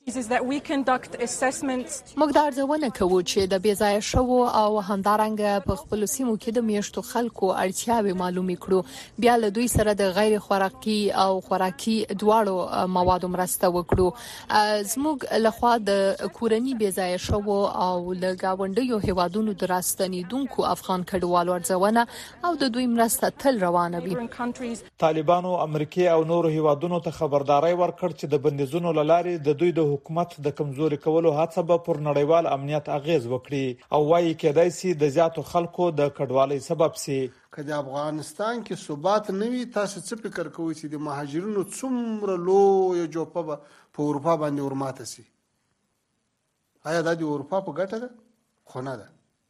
موږ دا ارزونه کوو چې د بې ځایه شوو او همدارنګه په خپلو سیمو کې د میشتو خلکو اړتیاوې معلومې کړو، بیا له دوی سره د غیر خوراکي او خوراکي دواړو موادو مرسته وکړو. زموږ لخوا د کورنۍ بې ځایه شوو او له گاونډیو هیوادونو د راستنیدونکو افغان کډوالو ارزونه او د دوی مرسته تل روانه وي. طالبانو امریکا او نورو هیوادونو ته خبرداري ورکړ چې د بندیزونو لارې د دوی د حکومت د کمزوري کولو هڅه به پر نړیوال امنیت اغیز وکړي او وايي کېدای شي د زیاتو خلکو د کډوالۍ سبب شي. که د افغانستان کې ثبات نه وي تاسو څه فکر کوئ چې د مهاجرینو څومره لوی جوپه به په اروپا باندې ورماته شي؟ آیا دا د اروپا په ګټه ده؟ خو نه ده.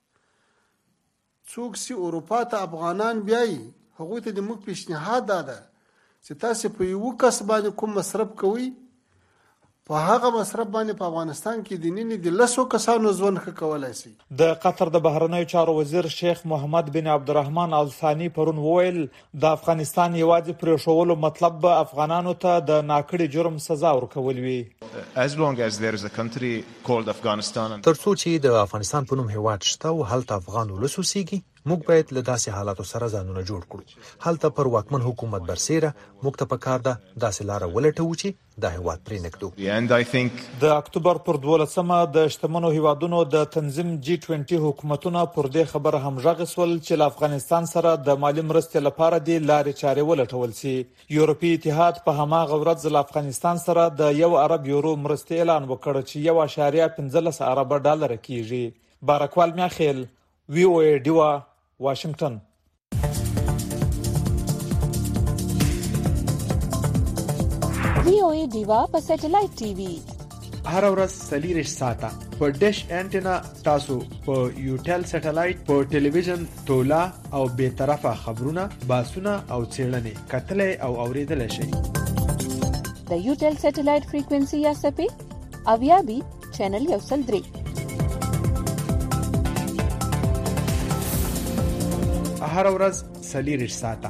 څوک چې اروپا ته افغانان بیایي هغوی ته د موږ پیشنهاد دا ده چې تاسو په یو کس باندې کوم مصرف کوئ په هغه مصرف باندې په افغانستان کې د نینې د لسو کسانو ژوند ښه کولای شي. د قطر د بهرنیو چارو وزیر شیخ محمد بن عبدالرحمن آل ثانی پرون وویل د افغانستان یوازې پرېښولو مطلب به افغانانو ته د ناکړې جرم سزا ورکول وي. As long as there is a country called Afghanistan تر څو چې د افغانستان په نوم هیواد شته او هلته افغان ولس اوسېږي موږ باید له داسې حالاتو سره ځانونه جوړ کړو. هلته پر واکمن حکومت برسېره موږ ته پکار ده داسې لاره ولټوو چې دا هیواد پرې نږدو. د اکتوبر پر دولسمه د شتمنو هیوادونو د تنظیم جی ټوینټي حکومتونه پر دې خبره همغږي سول چې له افغانستان سره د مالی مرستې لپاره د لارې چارې ولټول شي. یورپي اتحاد په هماغه ورځ له افغانستان سره د یو ارب یورو مرستې اعلان وکړ چې یو اعشاریه پنځلس ارب ډالر کیږي. بارکوال میاخیل، وی او ای ډیوا، واشنگټن. وی او ای ډیوا په سټلایټ ټي وي هر ورځ سلیریش ساته په ډیش انټینا تاسو په یوټل سټلایټ په ټلویزیون تولا او به طرفه خبرونه باسونه او چیرنې کتلې او اوریدل شي. د یوټل سټلایټ فریکوئنسي یا سپی اویا بي چینل یو سل درې هر ورځ سلیریش ساته.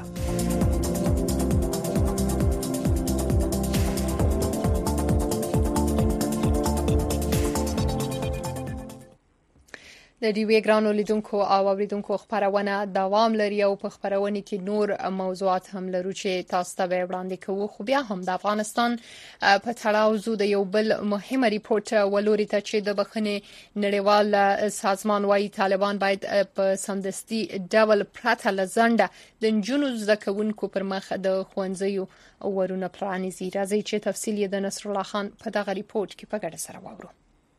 د ډیوی ګرانو لیدونکو او اوریدونکو خبرونه دوام لري او په خبرونه کې نور موضوعات هم لرو چې تاسو ته وړاندې کوو. خو بیا هم د افغانستان په تړاو زو د یو بل مهمه ریپورت ولوري ته چې د بخښنې نړیوال سازمان وايي طالبان باید په سمدستي ډول پرته لزنده د جنونو زکونکو پر مخ د خوانځيو ورونه پرانیزي. راځي چې تفصیل یې د نصر الله خان په دغه ریپورت کې په ګډه سره واورو.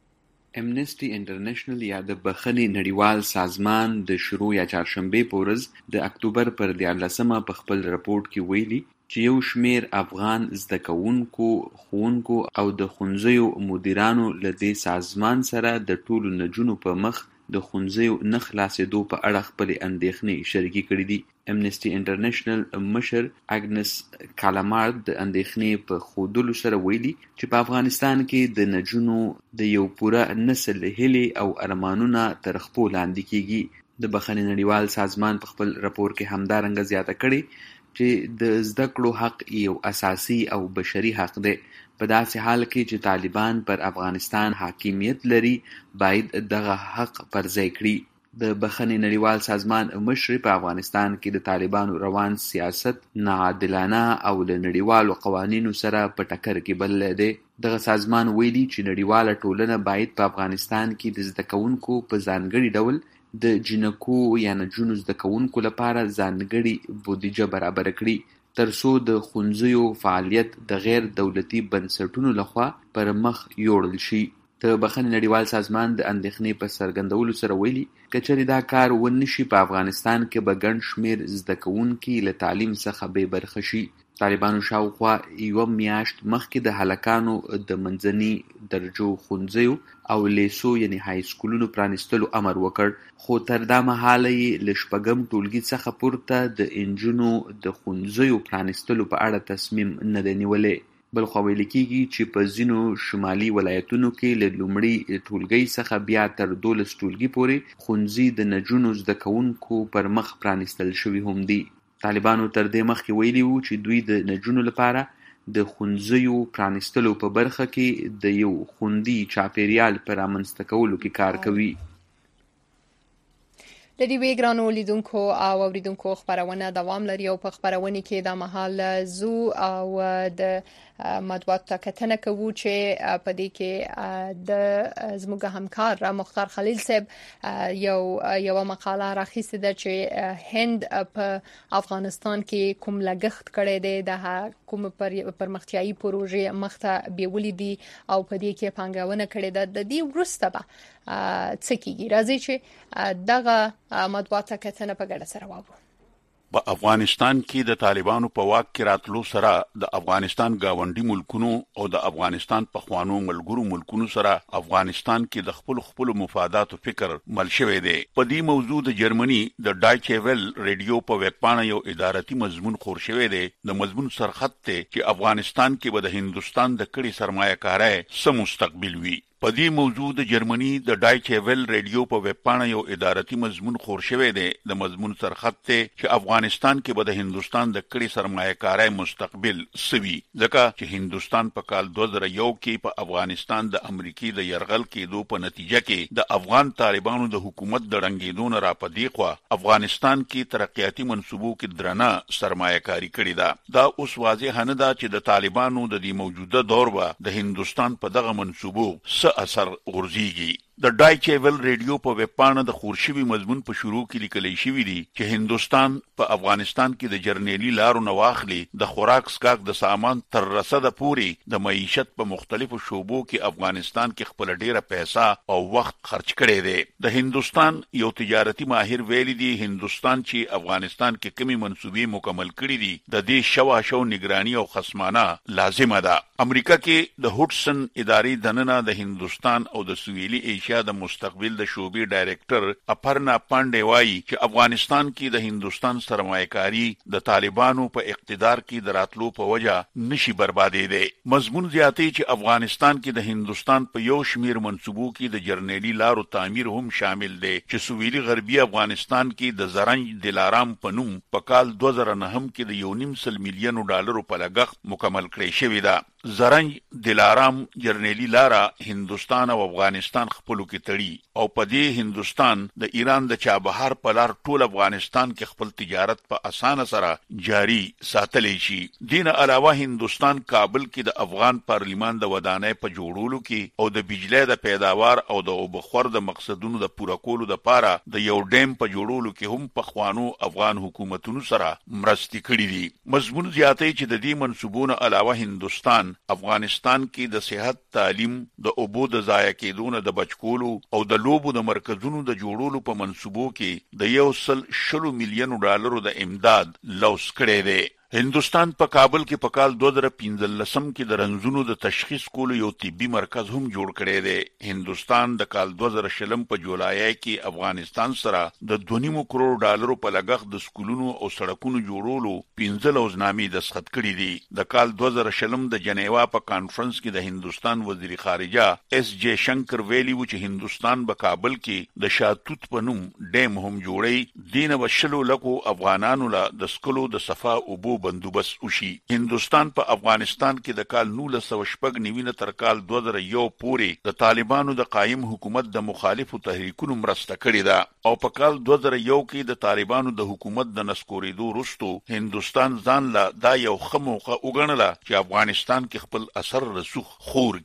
امنسټي انټرنیشنل یا د بخښنې نړیوال سازمان د شروع یا چهارشنبه په ورځ د اکتوبر پر دیارلسمه په خپل رپورت کې ویلي چې یو شمیر افغان زده کوونکو، ښوونکو او د ښوونځیو مدیرانو له دې سازمان سره د ټولو نجونو په مخ د ښوونځیو نه خلاصېدو په اړه خپلې اندېښنې شریکې کړې دي. امنسټي انټرنیشنل مشر اګنس کالامارد د اندېښنې په ښودلو سره ویلي چې په افغانستان کې د نجونو د یو پوره نسل هیلې او ارمانونه تر خپو لاندې کیږي. د بخښنې نړیوال سازمان په خپل راپور کې همدارنګه زیاته کړې چې د زده کړو حق یو اساسي او بشري حق دی. په داسې حال کې چې طالبان پر افغانستان حاکمیت لري باید دغه حق پر ځای کړي. د بخښنې نړیوال سازمان مشر په افغانستان کې د طالبانو روان سیاست ناعادلانه او له نړیوالو قوانینو سره په ټکر کې بللی دی. دغه سازمان ویلي چې نړیواله ټولنه باید په افغانستان کې د زده کوونکو په ځانګړي ډول د جنکو یا نجونو زده کوونکو لپاره ځانګړي بودیجه برابر کړي تر څو د ښوونځیو فعالیت د غیر دولتي بنسټونو لخوا پر مخ یوړل شي. د بخښنې نړیوال سازمان د اندېښنې په څرګندولو سره ویلي که چېرې دا کار ونه شي په افغانستان کې به ګڼ شمېر زده کوونکي له تعلیم څخه بې برخې شي. طالبانو شاوخوا یو میاشت مخکې د هلکانو د منځني درجو ښوونځیو او لیسو یعنی های سکولونو پرانیستلو امر وکړ، خو تر دا مهاله یې له شپږم ټولګي څخه پورته د انجونو د ښوونځیو پرانیستلو په اړه تصمیم نه دی نیولی. بلخوا ویل کېږي چې په ځینو شمالي ولایتونو کې له لومړي ټولګۍ څخه بیا تر دولس ټولګي پورې ښوونځي د نجونو زده کوونکو پر مخ پرانیستل شوي هم دي. طالبانو تر دې مخکې ویلي وو چې دوی د نجونو لپاره د ښوونځیو پرانیستلو په برخه کې د یو خوندي چاپیریال په رامنځته کولو کې کار کوي. د دې ویګرانو لیدونکو او اوریدونکو خبرونه دوام لري او په خبرونه کې د محل زو او د مطبوعات کتنه کوو چې په دې کې د زموږ همکار مختار خلیل صاحب یو یو مقاله راخیسته ده چې هند په افغانستان کې کوم لګښت کړی دی د کوم پرمختیایي پروژې مخته بیولې دي او په دې کې پانګونه کړې ده. د دې وروسته به څه کیږي؟ راځي چې دغه مطبوعات کتنه په ګډه سره وابو. په افغانستان کې د طالبانو په واک کې راتلو سره د افغانستان گاونډي ملکونو او د افغانستان په خوانو ملګرو ملکونو سره افغانستان کې د خپل خپل مفاداتو فکر مل شوی دی. په دې موضوع د جرمني د ډایچه ویل ریډیو په ویب پاڼه یو ادارتي مضمون خور شوی دی. د مضمون سرخط ته چې افغانستان کې به د هندستان د کړي سرمایه‌کارۍ سم مستقبل وي. په دې موضوع د جرمني د ډایچه ویل ریډیو په ویب پاڼه یو ادارتي مضمون خور شوی دی. د مضمون سرخط ته چې افغانستان کې به د هندستان د کړي سرمایه‌کارۍ مستقبل سوي، ځکه چې هندستان په کال دوه زره یو کې په افغانستان د امریکای د يرغل کېدو په نتیجه کې د افغان طالبانو د حکومت د رنګېدو نه را پدې خو افغانستان کې ترقیاتي منصوبو کې درنه سرمایه‌کاري کړې ده. دا اوس واضح نه ده چې د طالبانو د دې موجوده دور به د هندستان په دغه منصوبو اثر غورځيږي. د ډایچه ویل ریډیو په ویب پاڼه د خورشوي مضمون په شروع کې لیکل شوی دی چې هندستان په افغانستان کې د جرنیلي لارو نواخلي د خوراک سکاک د سامان تر رسده پوري د معیشت په مختلفو شوبو کې افغانستان کې خپل ډیره پیسې او وخت خرج کړي دي. د هندستان یو تجارتي ماهر ویلي دی هندستان چې افغانستان کې کمی منصوبې مکمل کړي دي د دې شوا شو نگرانی او خصمانه لازمه ده. امریکا کې د هوټسن ادارې دننه د هندستان او د سویلي ایشیا د مستقبل د شوبې ډایریکټر اپرنا پانډے وایي چې افغانستان کې د هندستان سرمایه‌کاري د طالبانو په اقتدار کې د راتلو په وجه نشي بربادي دي. مضمون زیاتې چې افغانستان کې د هندستان په یو شمیر منصوبو کې د جرنیلي لارو تعمیر هم شامل دي چې سویلي غربي افغانستان کې د زرنج دلارام په نوم په کال دوه زره نه هم کې د یو نیم سل میلیونو ډالرو په لګښت مکمل کړی شوی ده. زرنج دلارام جرنیلي لارا هندستان او افغانستان خپلو کې تړي او په دې هندستان د ایران د چابهار په لار ټول افغانستان کې خپل تجارت په اسانه سره جاری ساتلی شي. دین علاوه هندستان کابل کې د افغان پارلیمان د ودانۍ په جوړولو کې او د بجلی د پیداوار او د اوبخور د مقصدونو د پوره کولو لپاره د یو ډیم په جوړولو کې هم په خوانو افغان حکومتونو سره مرستې کړې دي. مضمون زیاتې چې د دې منصوبونو علاوه هندستان افغانستان کې د صحت، تعلیم، د اوبو د ضایع کېدو نه د بچکولو او د لوبو د مرکزونو د جوړولو په منصوبو کې د یو سل شلو میلیونو ډالرو د امداد لوس کړی دی. هندستان په کابل کې په کال دوه زره پنځلسم کې د رنځونو د تشخیص کولو یو طبي مرکز هم جوړ کړی دی. هندستان د کال دوه زره شلم په جولای کې افغانستان سره د دوه نیم کروڑ ډالرو په لګښت د سکولونو او سړکونو جوړولو پنځه لوزنامې دستخط کړي دي. د کال دوه زره شلم د جنیوا په کانفرنس کې د هندستان وزیر خارجه اس جے شنکر ویلي و چې هندستان په کابل کې د شاتوت په نوم ډیم هم جوړي. دینه وشلو لکو افغانانو له د سکلو د صفا اوبو بندوبست وشي. هندستان په افغانستان کې د کال نولس سوه شپږ نوي نه تر کال دوه زره یو پورې د طالبانو د قایم حکومت د مخالفو تحریکونو مرسته کړې ده او په کال دوه زره یو کې د طالبانو د حکومت د نسکورېدو وروسته هندستان ځان له دا یو ښه موقع وګڼله چې افغانستان کې خپل اثر رسوخ خور کړي.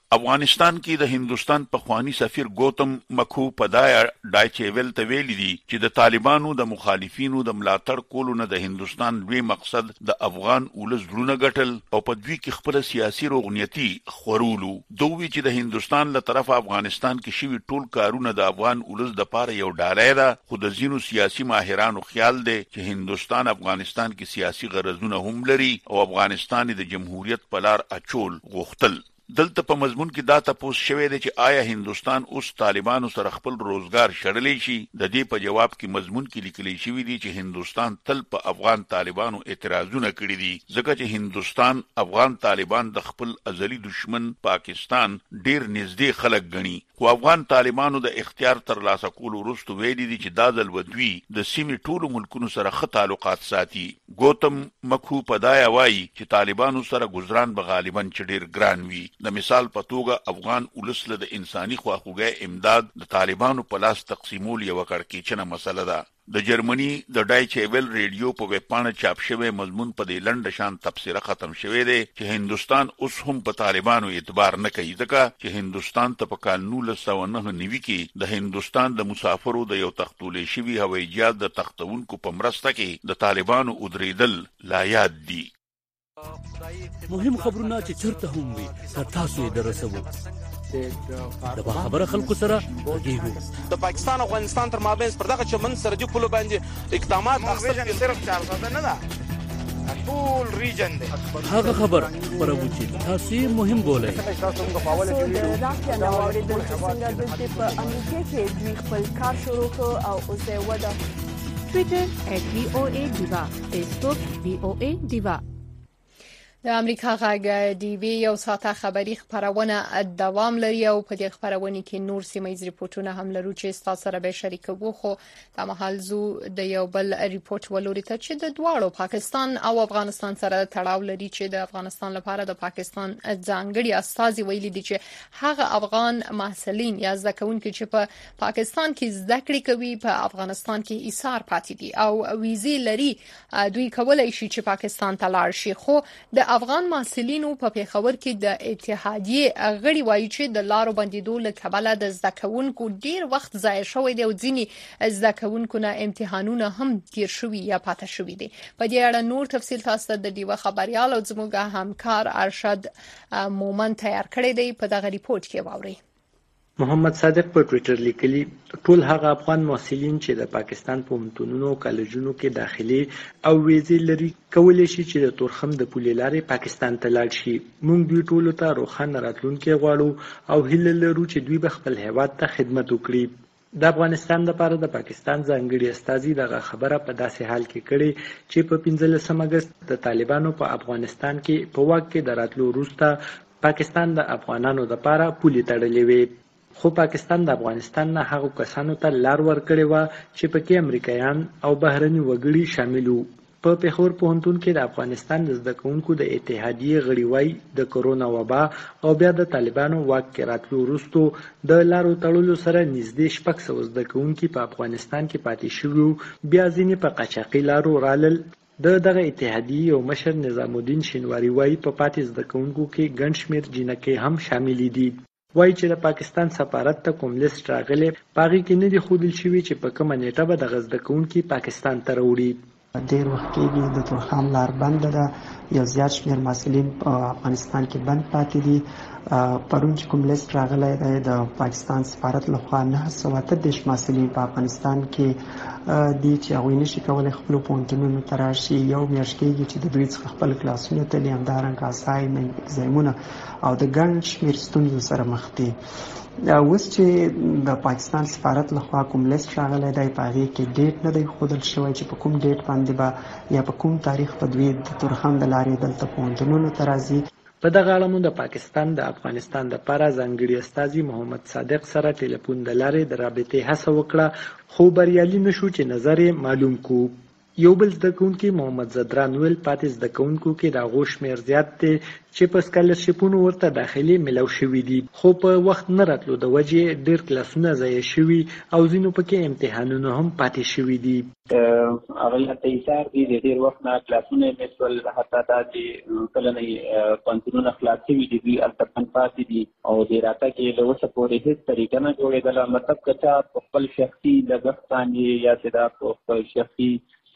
افغانستان کې د هندستان پخوانی سفیر ګوتم مکو پدایا ډایچېویل ته ویلي دي چې د طالبانو د مخالفینو د ملاتړ کولو نه د هندستان لوی مقصد د افغان ولس زړونه ګټل او په دوی کې خپل سیاسي روغنيتي خورولو. دوی چې د هندستان له طرفه افغانستان کې شوی ټول کارونه د افغان ولس د پاره یو ډالۍ ده، خو د ځینو سیاسي ماهرانو خیال دی چې هندستان افغانستان کې سیاسي غرضونه هم لري او افغانستان د جمهوریت په لار اچول غوښتل. دلته په مضمون کې دا تاسو شوي دي چې آیا هندستان اوس طالبانو سره خپل روزګار شړلی شي؟ د دې په جواب کې مضمون کې لیکلي شوی دی چې هندستان تل په افغان طالبانو اعتراضونه کړي دي، ځکه چې هندستان افغان طالبان د خپل ازلی دشمن پاکستان ډیر نږدې خلک ګڼي، خو افغان طالبانو د اختیار تر لاسه کولو وروسته ویلي دي چې دا ځل ودوی د سیمې ټولو ملکونو سره ښه تعلقات ساتي. ګوتم مکو پدایا وایي چې طالبانو سره ګزران به غالبا چې ډیر ګران وي. د مثال په توګه افغان ولس له د انساني خواخوږۍ امداد د طالبانو په لاس تقسیمول یو کړکېچنه مسله ده. د جرمني د ډایچېویل ریډیو په ویب پاڼه چاپ شوی مضمون په دې لنډ شان تبصره ختم شوی دی چې هندستان اوس هم په طالبانو اعتبار نه کوي، ځکه چې هندستان ته په کال نولس سوه نهه نوي کې د هندستان د مسافرو د یو تختولې شوي هوایي جهاز د تختونکو په مرسته کې د طالبانو ودرېدل لا یاد دي. مهم خبرونه چې چرته هم وي تر تاسو یې درسوو. د خبره خلکو سره غږیږو. د پاکستان او افغانستان تر مابین پر دغه چمن سرحدي پولو باندې اقدامات اخیستل صرف چار ساده نه ده، ټول ریجن دی. هغه خبر پرو چې تاسو یې مهم بولئ. تاسو د راکیا نو اوریدل چې څنګه د په امریکا کې دوی خپل کار شروع کړ او اوس یې ودا. ټویټر ات وی او ای دیوا، فیسبوک وی او ای دیوا. د امریکا غږ دی وی یو ساعته خبری خبرونه دوام لري او په دې خبرونه کې نور سیمایي ریپورتونه هم لرو چې تاسو سره به شریکو. خو د محل زو د یو بل ریپورت ولوري ته چې د دواړو پاکستان او افغانستان سره تړاو لري چې د افغانستان لپاره د پاکستان ځانګړي استازي ویلي دي چې هغه افغان محصلین یا ځکهونکي چې په پاکستان کې زده کړې کوي په افغانستان کې ایثار پاتې دي او ویزې لري، دوی کولای شي چې پاکستان ته لاړ شي. خو د افغان محصلینو په پیښور کې د اتحادیې غړي وایي چې د لارو بندیدو له کبله د زده کوونکو ډیر وخت ضایع شوی دی او ځینې زده کوونکو نه امتحانونه هم تیر شوي یا پاتې شوي دي. په دې اړه نور تفصیل تاسو د دیوه خبريال او زموږ همکار ارشد مومن تیار کړی دی، په دغه ریپورت کې واوري. محمد صادق په ټوئیټر لیکلي ټول هغه افغان محصلین چې د پاکستان په پوهنتونونو کالجونو کې داخلي او ویزې لري کولای شي چې د تورخم د پولې لارې پاکستان ته لاړ شي. موږ دوی ټول ته روښانه راتلونکي غواړو او هیله لرو چې دوی به خپل هیواد ته خدمت وکړي. د افغانستان لپاره د پاکستان ځانګړي استازي دغه خبره په داسې حال کې کړي چې په پنځلسم اگست د طالبانو په افغانستان کې په واک کې د راتلو وروسته پاکستان د افغانانو لپاره پولې تړلې وي. خو پاکستان د افغانستان نه هغو کسانو ته لار ورکړې وه چې پکې امریکایان او بهرني وګړي شامل وو. په پیښور پوهنتون کې د افغانستان د زده کوونکو د اتحادیې غړي وایي د کرونا وبا او بیا د طالبانو واک کې راتلو وروسته د لارو تړلو سره نږدې شپږ سوه زده کوونکي په افغانستان کې پاتې شوي وو، بیا ځینې په قاچاقي لارو رالل. د دغه اتحادیې یو مشر نظام الدین شینواري وایي په پاتې زده کوونکو کې ګڼ شمېر جینکۍ هم شاملې دي. وایي چې د پاکستان سفارت ته کوم لیست راغلی په هغې کې نه دي ښودل شوي چې په کومه نیټه به دغه زده کوونکي پاکستان ته راوړي. ډېر وخت کېږي د تورخم لار بنده ده، یو زیات شمېر محصلین په افغانستان کې بند پاتې دي. پرون چې کوم لیست راغلی دی د پاکستان سفارت لخوا نهه سوه اته دېرش محصلین په افغانستان کې دي چې هغوی نشي کولی خپلو پوهنتونونو ته راشي. یو میاشت کېږي چې د دوی څخه خپل کلاسونه تلي، همدارنګه اساینمنټ اګزامونه او د ګڼ شمېر ستونزو سره مخ دي. اوس چې د پاکستان سفارت لخوا کوم لیست راغلی دی په هغې کې ډیټ نه دی ښودل شوی چې په کوم ډیټ باندې به یا په کوم تاریخ به دوی د تورخم د لارې دلته پوهنتونونو ته راځي. په دغه اړه مو د پاکستان د افغانستان دپاره ځانګړي استازي محمد صادق سره ټلیفون د لارې د رابطې هڅه وکړه، خو بریالي نشو چې نظر یې معلوم کړو. یو بل زده کوونکی محمد زدران ویل پاتې زده کوونکو کې د هغو شمېر زیات دی چې په سکالرشیپونو ورته داخلي ملو شوي دي، خو په وخت نه راتلو د وجې ډېر کلاسونه ضایع شوي او ځینو پکې امتحانونه هم پاتې شوي دي. هغه ته ایثار دي د ډېر وخت نه کلاسونه مثل حتی دا چې کله نه پوهنتونونه خلاص شوي دي دوی هلته پن پاتې دي او د راته کې له اوسه پورې هېڅ طریقه نه جوړېدله. مطلب که چا په خپل شخصي لګښت باندې یا چې دا په خپل شخصي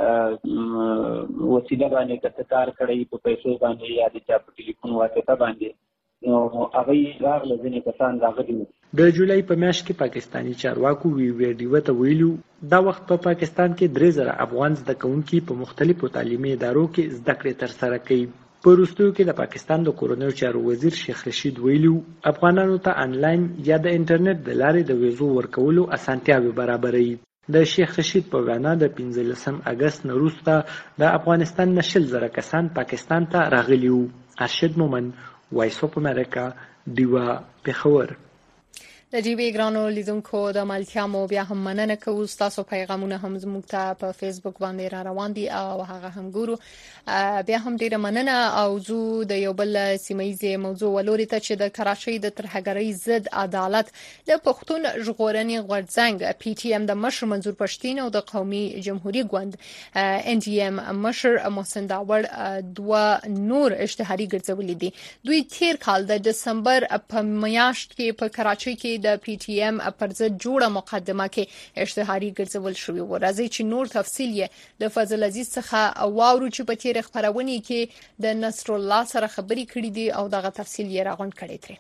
وسیله باندې که کار کړی په پیسو باندې یا د چا په ټلیفون واسطه باندې نو هغه راغله ځینې کسان راغلي وو. د جولای په میاشت کې پاکستاني چارواکو وی ویډیو ته ویلو دا وخت په پا پاکستان کې درې زره افغان زده کوونکي په مختلفو تعلیمي ادارو کې زده کړې ترسره کوي. په وروستیو کې د پاکستان د کورنیو چارو وزیر شیخ رشید ویلو افغانانو ته انلاین یا د انټرنیټ د لارې د ویزو ورکولو اسانتیاوې برابروي. د شیخ رشید په وینا د پنځلسم اگست نه وروسته د افغانستان نه شل زره کسان پاکستان ته راغلي وو. ارشد مومن، وایس اف امریکا، ډیوا، پېښور. د جی بي ګرانو لیدونکو د ملتیا مو بیا هم مننه کوو. تاسو پیغامونه هم زموږ ته په فیسبوک باندې را روان دي او هغه هم ګورو. بیا هم ډیره مننه او زو د یو بل سیمایي موضوع ولوري ته چې د کراچۍ د ترهګرۍ ضد عدالت د پښتون ژغورنې غورځنګ پی ټی ایم د مشر منظور پښتين او د قومي جمهوریت ګوند ان ډي ایم مشر محسن داور دوه نور اشتهاري ګرځولې دي. دوی تیر کال د دسمبر په میاشت کې په کراچۍ کې د پی ټی ایم پر ضد جوړه مقدمه کې اشتهاري ګرځول شوی و. راځي چې نور تفصیل یې د فضل عزیز څخه واورو چې په تیر خبرونه کې د نصر الله سره خبري کړې دي او دغه تفصیل یې راغونډ کړی دی.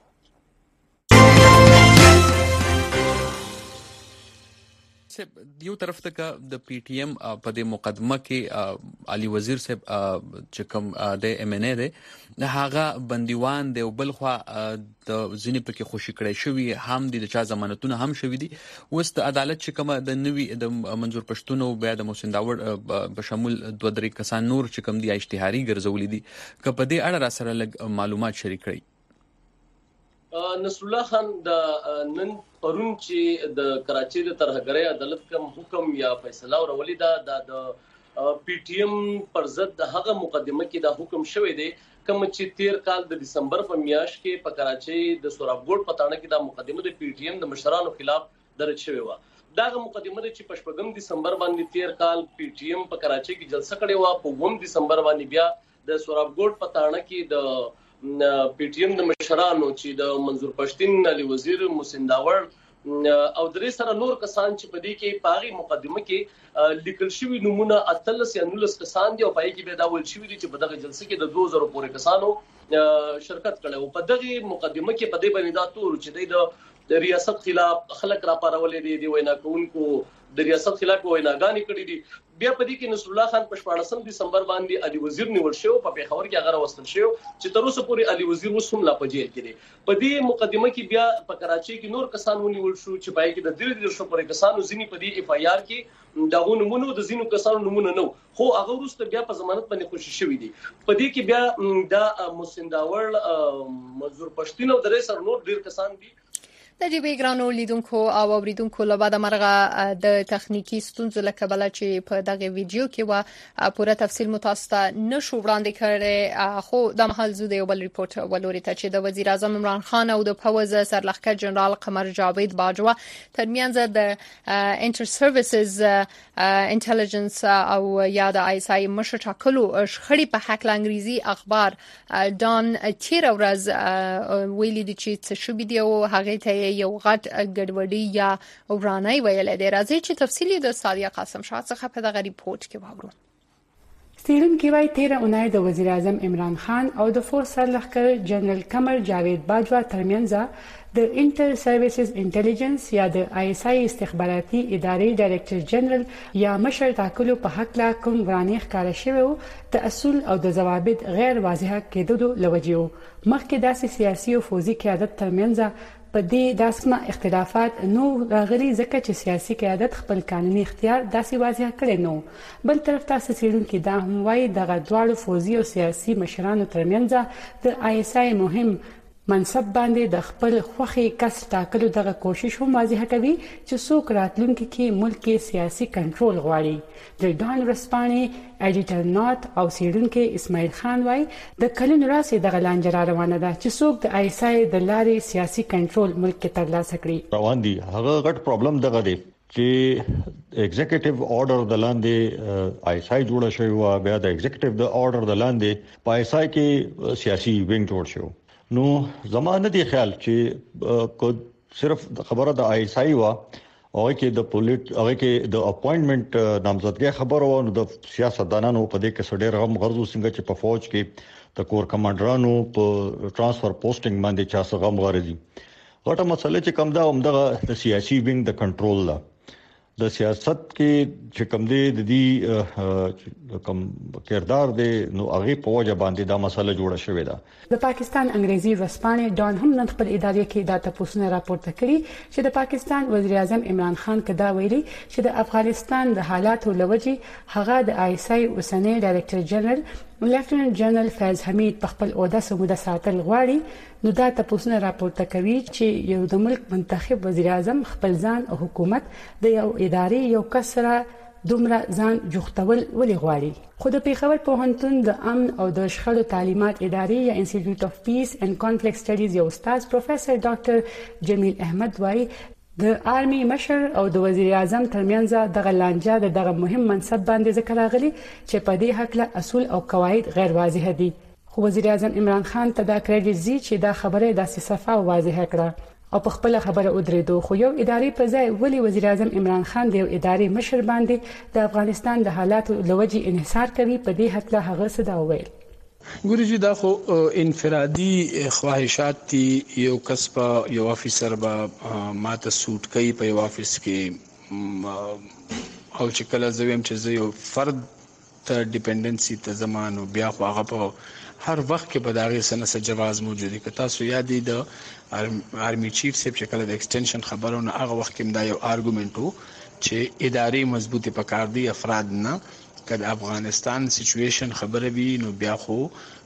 یو طرف ته د پی ټی ایم په دې مقدمه کې علي وزیر صاحب چې کوم د ایم ان ای دی هغه بندیوان دی او بل خو د ځینې پکې خوشی کړی شوی هم د چا ضمانتونه هم شوی دي. اوس د عدالت چې کوم د نوي د منظور پښتون او بیا د محسن داور په شمول دوه درې کسان نور چې کوم دی اشتهاري ګرځولې دي که په دې اړه را سره لږ معلومات شریک کړئ. نصر الله خان د نن پرون چې د کراچۍ د ترهګرۍ عدالت کوم حکم یا فیصله ورولې ده د پی ټی ایم پر ضد هغه مقدمه کې دا حکم شوی دی کوم چې تیر کال د دسمبر په میاشت کې په کراچۍ د سورابګوډ پټانه کې دا مقدمه د پی ټی ایم د مشرانو خلاف درج شوی و. دا مقدمه چې په شپږم دسمبر باندې تیر کال پی ټی ایم په کراچۍ کې جلسه کړې و. په اووم دسمبر باندې بیا د سورابګوډ پټانه کې د پی ټی ایم د مشرانو چې د منظور پښتين، علي وزیر، محسن داور او درې سره نور کسان چې په دې کې پاغي مقدمه کې لیکل شوی نمونه اتلس یا نولس کسان دي او پای کې به دا ول شوی دي چې په دغه جلسه کې د دوه زره پورې کسانو شرکت کړي او په دغه مقدمه کې په دې باندې دا تور چې د ریاست خلاف خلک را پارولې دي دی وینا کوونکو د ریاست خلاف ویناګانی کړي دي. بیا په دې کې نصر الله خان په شپاړسم دسمبر باندې علي وزیر نیول شو په پیښور کې هغه راوستل شو چې تر اوسه پورې علي وزیر وسوم لا په جیل کې دي. په دې مقدمه کې بیا په کراچۍ کې نور کسان ونیول شو چې پای کې د درې درې شو پورې کسانو ځینی په دې اف ای آر کې دغه نمونه د ځینو کسانو نمونه نو خو هغه وروسته بیا په ضمانت باندې خوشی شوی دي. په دې کې بیا د محسن داور، منظور پښتين او درې سره نور ډیر کسان دي. د جی بي ګرانو لیدونکو او اوریدونکو له بعد مرغه د تخنیکی ستونزو له کبله چې په دغه ویډیو کې و پوره تفصیل متاسفه نشو وړاندې کړي، خو د محل زو د یو بل ریپورت ولوري ته چې د وزیر اعظم عمران خان او د پوز سرلښکر جنرال قمر جاوید باجوا ترمنځ د انټر سرویسز انټيليجنس او یا د آی اس آی مشر ټاکلو شخړې په حق انګریزي اخبار دان تیر ورځ ویلي دي چې څه شو دی او هغه ته یو غټ ګډوډي یا ورانای ویل دی. راځي چې تفصیلی د سادیا قاسم شاه څخه په دغه ریپورت کې واورو. څېړونکي وايي تیر اونۍ د وزیر اعظم عمران خان او د فورس سرلښکر جنرال قمر جاوید باجوا ترمنځ د انټر سرویسز انټيليجنس یا د آی اس آی استخباراتي ادارې ډایریکټر جنرال یا مشر ټاکلو په حق لا کوم ورانې ښکار شوی وو د اصول او د ضوابط غیر واضحه کېدو لوجه مخکې داسې سیاسي او فوزي قیادت ترمنځ په دې داسمه اختلافات نو راغلي ځکه چې سیاسي قیادت خپل قانوني اختیار داسې واضح کړي نو. بل طرف ته څېړونکي دا هم وایي دغه دواړو فوزي او سیاسي مشرانو ترمنځ د آی اس آی مهم منصب باندې د خپل خوخي کس ټاکلو دغه کوشش هم واضح کوي چې څوک راتلونکي کې ملک کې سیاسي کنټرول غواړي. د ډان ورسپانې ایډیټر نوت او سیډونکو اسماعیل خان وای د کلونو راځي دغه لانجه روانه ده چې څوک د آیسای د لارې سیاسي کنټرول ملک کې ترلاسه کړي. روان دي هغه غټ پرابلم دغه دی چې ایگزیکټیو آرډر د لاندې آیسای جوړ شوی و، بیا د ایگزیکټیو د آرډر د لاندې په آیسای کې سیاسي وینګ جوړ شو. نو زمانه دی خیال چې صرف خبره د آی ایس آی وا او کې د پولیټ او کې د اپوینټمنت نامزدګي خبره و نو د سیاستدانانو په دې کې سړي رغم غرضو څنګه چې په فوج کې د کور کمانډرانو په ټرانسفر پوسټینګ باندې چا څه غم غرضي غټه مسله چې کم دا همدغه د سیاسي وینګ د کنټرول لا د سیاست کې چې کوم دی د دې کوم کردار دی نو هغه په وجه باندې دا مسله جوړه شوې ده. د پاکستان انګریزي ورسپانې ډان هم نن خپل ادارې کې دا تاسو راپورته کړي چې د پاکستان وزیر اعظم عمران خان کدا ویلي چې د افغانستان د حالاتو لوجي هغه د آی ایس آی اوسنۍ ډایرکټر جنرال لیفټیننټ جنرال فیض حمید په خپل عہده سموده ساتل غواړي. نو دا تاسو راپورته کوي چې یو د ملک منتخب وزیر اعظم خپل ځان او حکومت د یو ادارې یو کسره دومره ځان جوختول ولې غواړي. خو د پیښور پوهنتون د امن او د شخړو تعلیمات ادارې یا انسټیټیوټ اف پیس اینڈ کانفلیکټ سټډیز یو استاد پروفیسور ډاکټر جمیل احمد وایي د آرمي مشر او د وزیر اعظم ترمنځ دغه لانجه د دغه مهم منصب باندې ذکر راغلي چې په دې حق له اصول او قواعد غیر واضح دي. خو وزیر اعظم عمران خان ته دا کریډټ زی چې دا خبره داسې صفه واضح کړه او په خپل خبره ودرېدو. خو یو ادارې په ځای ولی وزیر اعظم عمران خان د یو ادارې مشر باندې د افغانستان د حالاتو لوجي انحصار کوي په دې حق له هغه څه دا وویل. ګورجی دا خو انفرادي خواهشات دي. یو کس په یو افیسر به ماته سوټ کوي په یو افیس کې او چې کله زویم چې زه یو فرد ته ډیپندنسي ته زمانو بیا خو هغه په هر وخت کې به داغه سنه سره جواز موجود دی. تاسو یادې د آرمي چیف سیب چې کله د ایکسټنشن خبرونه هغه وخت کې دا یو آرګومنت وو چې ادارې مضبوطی پکار دي افراد نه کله افغانستان سچويشن خبره وی نو بیا خو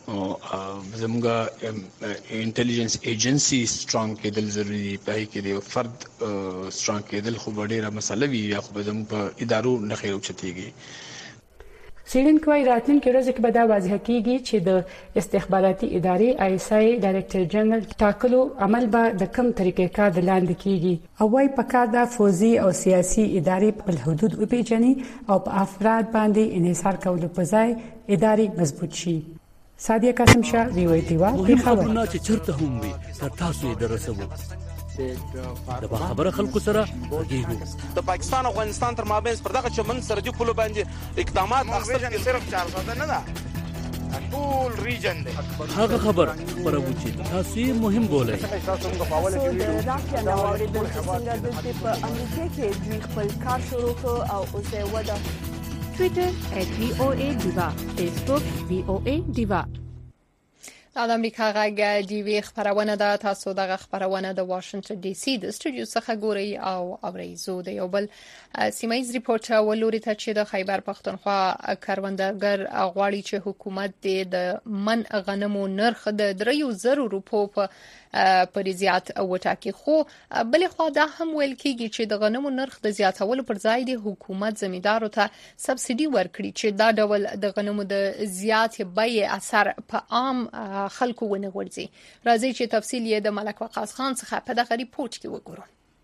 زموږه انټيليجنس ایجنسی سترونګ کېدل ضروری دی. په کې د فرد سترونګ کېدل خو ډېره مسله وی یا خو زموږ په ادارو نه خیر اوچتيږي. سیډن کوي راتلونکي ورځ کې به دا واضح کیږي چې د استخباراتي ادارې آی ایس آی ډایرکټر جنرال ټاکلو عمل به د کم طریقې کار د لاندې کیږي او وايي په کار د فوزي او سیاسي ادارې په حدود او پیژني او په افراد باندې انحصار کولو په ځای ادارې مضبوط شي. سادیه قاسم شاه وی وی ټیوا په خبر نه چې چرته هم وي تر تاسو یې درسوو د خبره خلکو سره ورګیږو. د پاکستان او افغانستان تر مابین پر دغه چمن سرحدي پولو باندې اقدامات اخیستل کېږي. صرف چار ساده نه ده ټول ریجن دی. هغه خبر خبره و چې تاسو یې مهم بولئ. د راکیا نو اوریدل چې څنګه د په امریکا کې دوی خپل کار شروع کړ او اوس یې ودا ټوئیټر ات وی او ای دیوا، فیسبوک وی او ای دیوا. د امریکا غږ دی وی خبرونه ده. تاسو دغه خبرونه د واشنگټن ډي سي د استودیو څخه ګورئ او اورئ. زه د یو بل سیمایي ریپورت ولوري ته چې د خیبر پختونخوا کاروندګر غواړي چې حکومت د من غنمو نرخ د دریو زرو روپو په پر زیات وټاکي. خو بل خو دا هم ویل کیږي چې د غنمو نرخ د زیاتولو پر ځای د حکومت زمیندارو ته سبسيډي ورکړي چې دا ډول د غنمو د زیات بیې اثر په عام خلکو ونه ورځي. راځي چې تفصیل یې د ملک وقاص خان څخه په دغه ریپورت کې وګورو.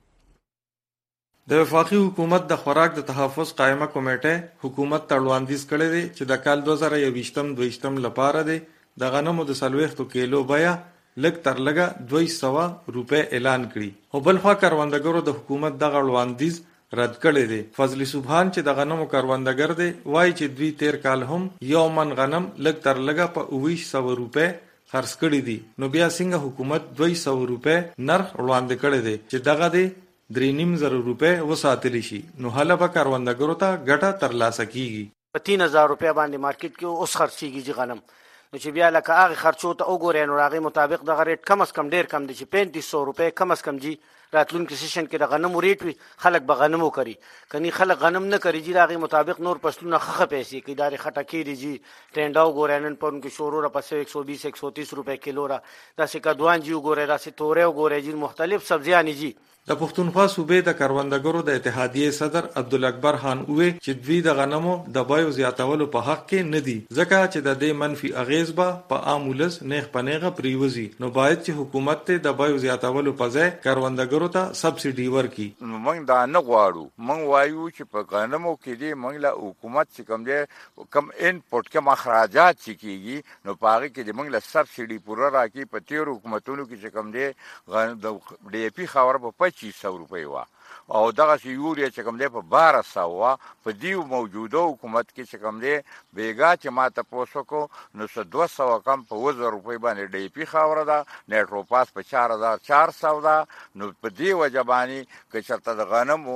د وفاقي حکومت د خوراک د تحفظ قائمه کمیټه حکومت ته وړاندیز کړی دی چې د کال دوه زره یوویشتم دویشتم لپاره دی د غنمو د سلويختو کیلو بیا لګ تر لګه دوه سوه روپے اعلان کړي. او بل خوا کاروندګرو د حکومت دغه وړاندیز رد کړی دی. فضل سبحان چې د غنمو کاروندګر دی وایي چې دوی تیر کال هم یو من غنم لګ تر لګه په اوه سوه روپے خرڅ کړی دي. نو بیا څنګه حکومت دوه سوه روپے نرخ وړاندې کړی دی چې دغه دی درې نیم زره روپے وساتلی شي. نو هله به کاروندګرو ته ګټه ترلاسه کیږي. په تین هزار روپے باندې مارکیټ کې اوس خرڅيږي غنم. نو چې بیا لکه هغه خرچو ته وګورئ نو هغه مطابق دغه ریټ کم از کم ډیر کم دي چې پینتیس سوه روپے کم از کم جی راتلونکي سیشن کې د غنمو ریټ وي خلک به غنمو کوي کني خلک غنم نه کوي جی هغه مطابق نور فصلونه خخه پیسې کې داري خټکی دي جی ټینډاو ګورانن په انکو شورو را پسې ایک سو بیس ایک سو تیس روپے کیلو را داسې کدوان جی ګورې داسې تورې ګورې جی مختلف سبزیان جی د پښتونخوا صوبې د کروندګرو د اتحادیې صدر عبدالاکبر خان وویل چې دوی د غنمو د بیو زیاتولو په حق کې نه دي ځکه چې د دې منفي اغیز به په عام ولس نیغ پنیغه پریوزي نو باید چې حکومت ته د بیو زیاتولو په ځای کروندګرو ته سبسيډي ورکړي. موږ دا نه غواړو موږ وایو چې په غنمو کې دې موږ له حکومت چې کوم دې کم انپورټ کې اخراجات چې کیږي نو پاره کې دې موږ له سبسيډي پوره راکړي په تیر حکومتونو کې چې کوم دې د ډي پی خبر په پچیس سو روپۍ وا او دغه یوریا چې کوم دی په بارہ سو وا په دیو موجوده حکومت کې چې کوم دی بیګا چې ما ته پوسوکو نو څه دوه سو کم په وزر روپۍ باندې ډي پی خاوره ده نیټروپاس په چار هزار چار سو ده نو په دی وجبانی که چرته د غنمو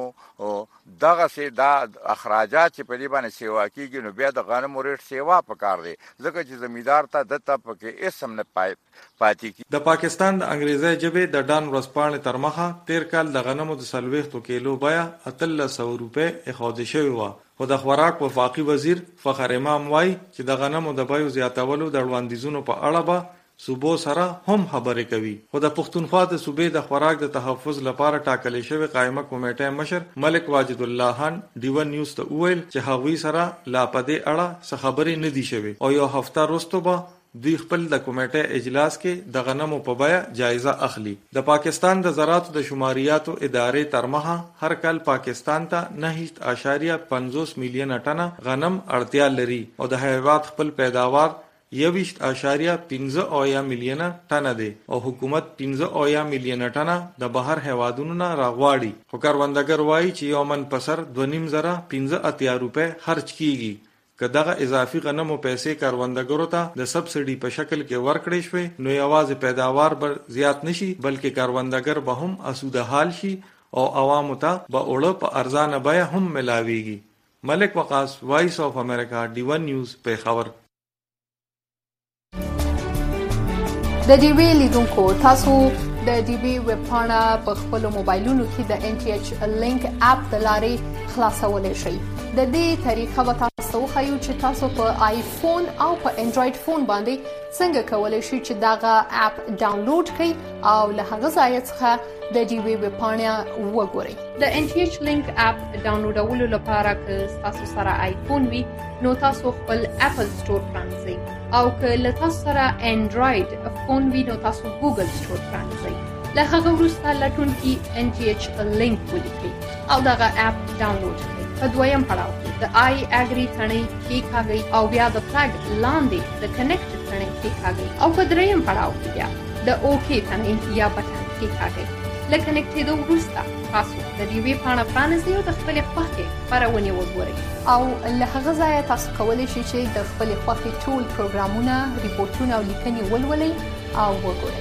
دغه سي دا اخراجات چې په دې باندې سیوا کیږي نو بیا د غنمو ریټ سیوا پکار دی ځکه چې زمیدار ته د ته پکې اسم نه پای پاتې کی. د پاکستان د انګریزي ژبې د ډان ورځپاڼې تر مخه تیر کال د غنمو د سلويختو کیلو بیا اتلس سو روپے اخاده شوی و خو د خوراک وفاقي وزیر فخر امام وای چې د غنمو د بیو زیاتولو د وړاندیزونو په اړه به صوبو سره هم خبرې کوي. خو د پښتونخوا د صوبې د خوراک د تحفظ لپاره ټاکل شوی قائمه کمیټه مشر ملک واجد الله خان ډیون نیوز ته وویل چې هغوی سره لا پدې اړه څه خبرې نه دي شوی او یو هفته وروسته به دوی خپل د کمیټه اجلاس کې د غنمو په بیه جایزه اخلي. د پاکستان د زراعت د شماریاتو ادارې تر مخه هر کال پاکستان ته نه اشاریه پنځوس میلیونه ټنه غنم اړتیا لري او د هیواد خپل پیداوار یویشت اشاریه پنځه اویا میلیونه ټنه دی او حکومت پنځه اویا میلیونه ټنه د بهر هیوادونو نه راغواړي. خو کروندګر وایي چې یو من پسر دوه نیم زره پنځه اتیا روپے خرج کیږي. که دغه اضافي غنمو پیسې کروندګرو ته د سبسيډي په شکل کې ورکړې شوي نو یوازې پیداوار به زیات نشي بلکې کروندګر به هم اسوده حال شي او عوامو ته به اوړه په ارزانه بیه هم ملاويږي. ملک وقاص وایس اف امریکا ډی ون نیوز پیښور. د ډي وی لیدونکو تاسو د ډي وی ویب پاڼه په خپل موبایلونو کې د ان ټي ایچ لینک اپ د لارې خلاصولای شئ. د دې طریقه به تاسو خو چې تاسو په آیفون او په انډراید فون باندې څنګه کولای شئ چې داغه اپ ډاونلوډ کړئ او له هغه ځای څخه د ډي وی ویب پاڼه وګورئ. د ان ټي ایچ لینک اپ ډاونلوډولو لپاره که تاسو سره آیفون وي نو تاسو خپل اپل سٹور پرانځئ او که له تاسو سره انډراید فون وي نو تاسو ګوګل سٹور پرانځئ. له هغه وروسته لټون کې ان ټي ایچ لینک ولیکئ او دغه اپ ډاونلوډ کړئ. په دویم پړاو کې د آی اګری ثنې کې کاږي او بیا د فلګ لاندې د کنیکټ ثنې کې کاږي او په دریم پړاو کې بیا د اوکی ثنې یا بټن کې کاږي. له کنیکټېدو وروسته تاسو د دې وی پاڼه پرانیزئ او د خپل خوښې خبرونه وګورئ او له هغه ځایه تاسو کولی شئ چې د خپل خوښې ټول پروګرامونه ریپورتونه او لیکنې ولولئ او وګورئ.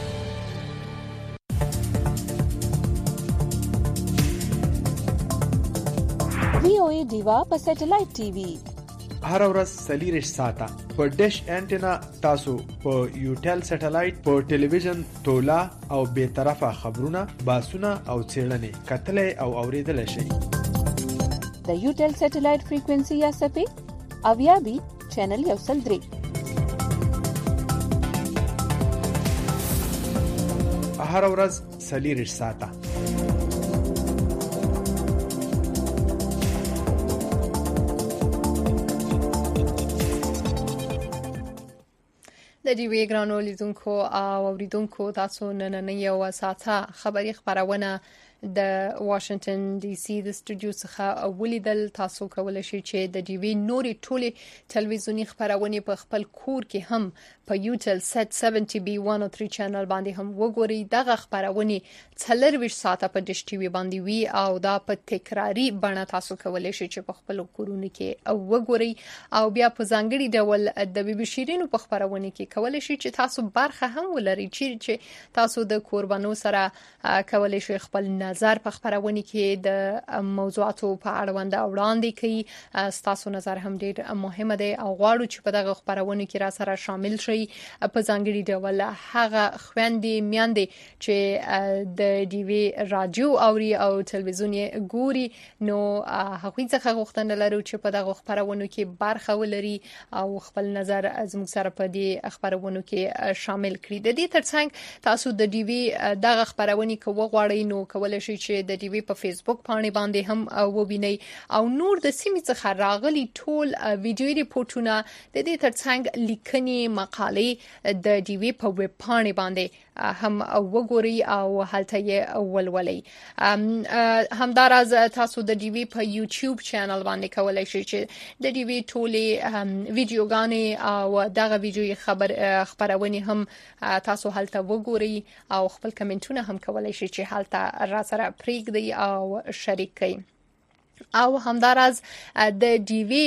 وی او ای دیوا په سټلایټ ټي وي هر ورځ سلیریش ساته په ډیش انټینا تاسو په یوټل سټلایټ په ټلویزیون تولا او به طرفه خبرونه باسونه او څېړنې کتلې او اوریدل شي. د یوټل سټلایټ فریکوئنسي یا سپې اویا بي چینل یو سل درې هر ورځ سلیریش ساته. د ډي وی ګرانو لیدونکو او اوریدونکو تاسو نن نه یو ساعته خبري خبرونه د واشنگټن ډي سي د سټوډیو څخه ولیدل. تاسو کولای شئ چې د ډي وی نوري ټولې ټلویزیونی خبرونه په خپل کور کې هم په یوټل سټ سبعین بي یک صفر سه چینل باندې هم وګورئ. دغه خبرونه څلرویشت ساعته په ډیش ټي وي باندې وي او دا په تکراری بڼه تاسو کولای شئ چې په خپل کورونه کې وګورئ او بیا په ځانګړي ډول د بي بي شيرینو په خبرونه کې کولای شئ چې تاسو برخه هم ولرئ چې تاسو د قربانو سره کولای شئ خپل نظر نظر په خبرونه کې د موضوعاتو په اړوند وړاندې کوي. ستاسو نظر هم ډیر مهمه دی او غواړو چې په دغه خبرونه کې را سره شامل شي. په ځانګړي ډول هغه خويندې میاندې چې د ډي وی رادیو اوري او تلویزیون یې ګوري نو هغوی څخه غوښتنه لرو چې په دغه خبرونه کې برخه ولري او خپل نظر زموږ سره په دې خبرونو کې شامل کړي. د دې ترڅنګ تاسو د ډي وی دغه خبرونه کو غواړئ نو کولای شئ چې د ډي وی په فیسبوک باندې باندې هم ووینئ او نور د سیمې څخه راغلي ټول ویډیو ریپورتونه د دې ترڅنګ لیکنې مقالې د ډي وی په ویب باندې باندې هم وګورئ او هلته یې ولولئ. همداراز تاسو د ډي وی په یوټیوب چینل باندې کولای شئ چې د ډي وی ټولې ویډیوګانې او دغه ویډیو خبر خبرونه هم تاسو هلته وګورئ او خپل کمنټونه هم کولای شئ چې هلته را سره پریږدئ او شریک کړئ. او همداراز د ډي وی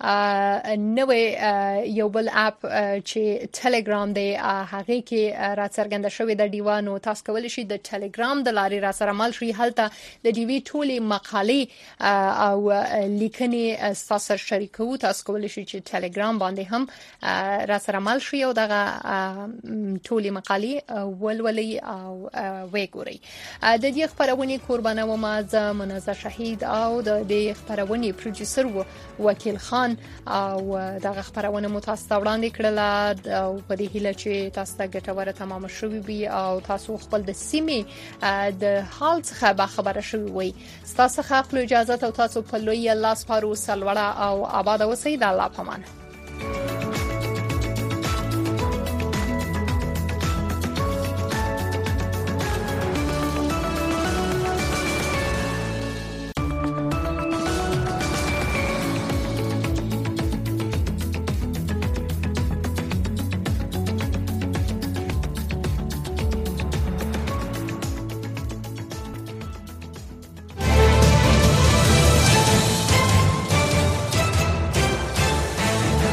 نوې یو بل اپ چې ټلګرام دی هغه کې را څرګنده شوې د ډیوانو تاسو کولای شئ د ټلګرام د لارې را سره مل شئ. هلته د ډي وی ټولې مقالې او لیکنې تاسو شریکو. تاسو کولای شئ چې ټلګرام باندې هم را سره مل شئ او دغه ټولې مقالې ولولئ او وګورئ. د دې خبرونه قربانه و ما ز منازه شهید او د د خبرونه پروډوسر و وکیل خان او دغه خبرونه متاسفه وړاندې کړل او په دې هیله چې تاسو ته ګټوره تمام شوي وي او تاسو خپل د سیمې د حال څخه به خبره شوي وي. تاسو څخه خپل اجازه او تاسو په لوی الله سپارو سلوړه او آباد اوسئ. د الله پامان.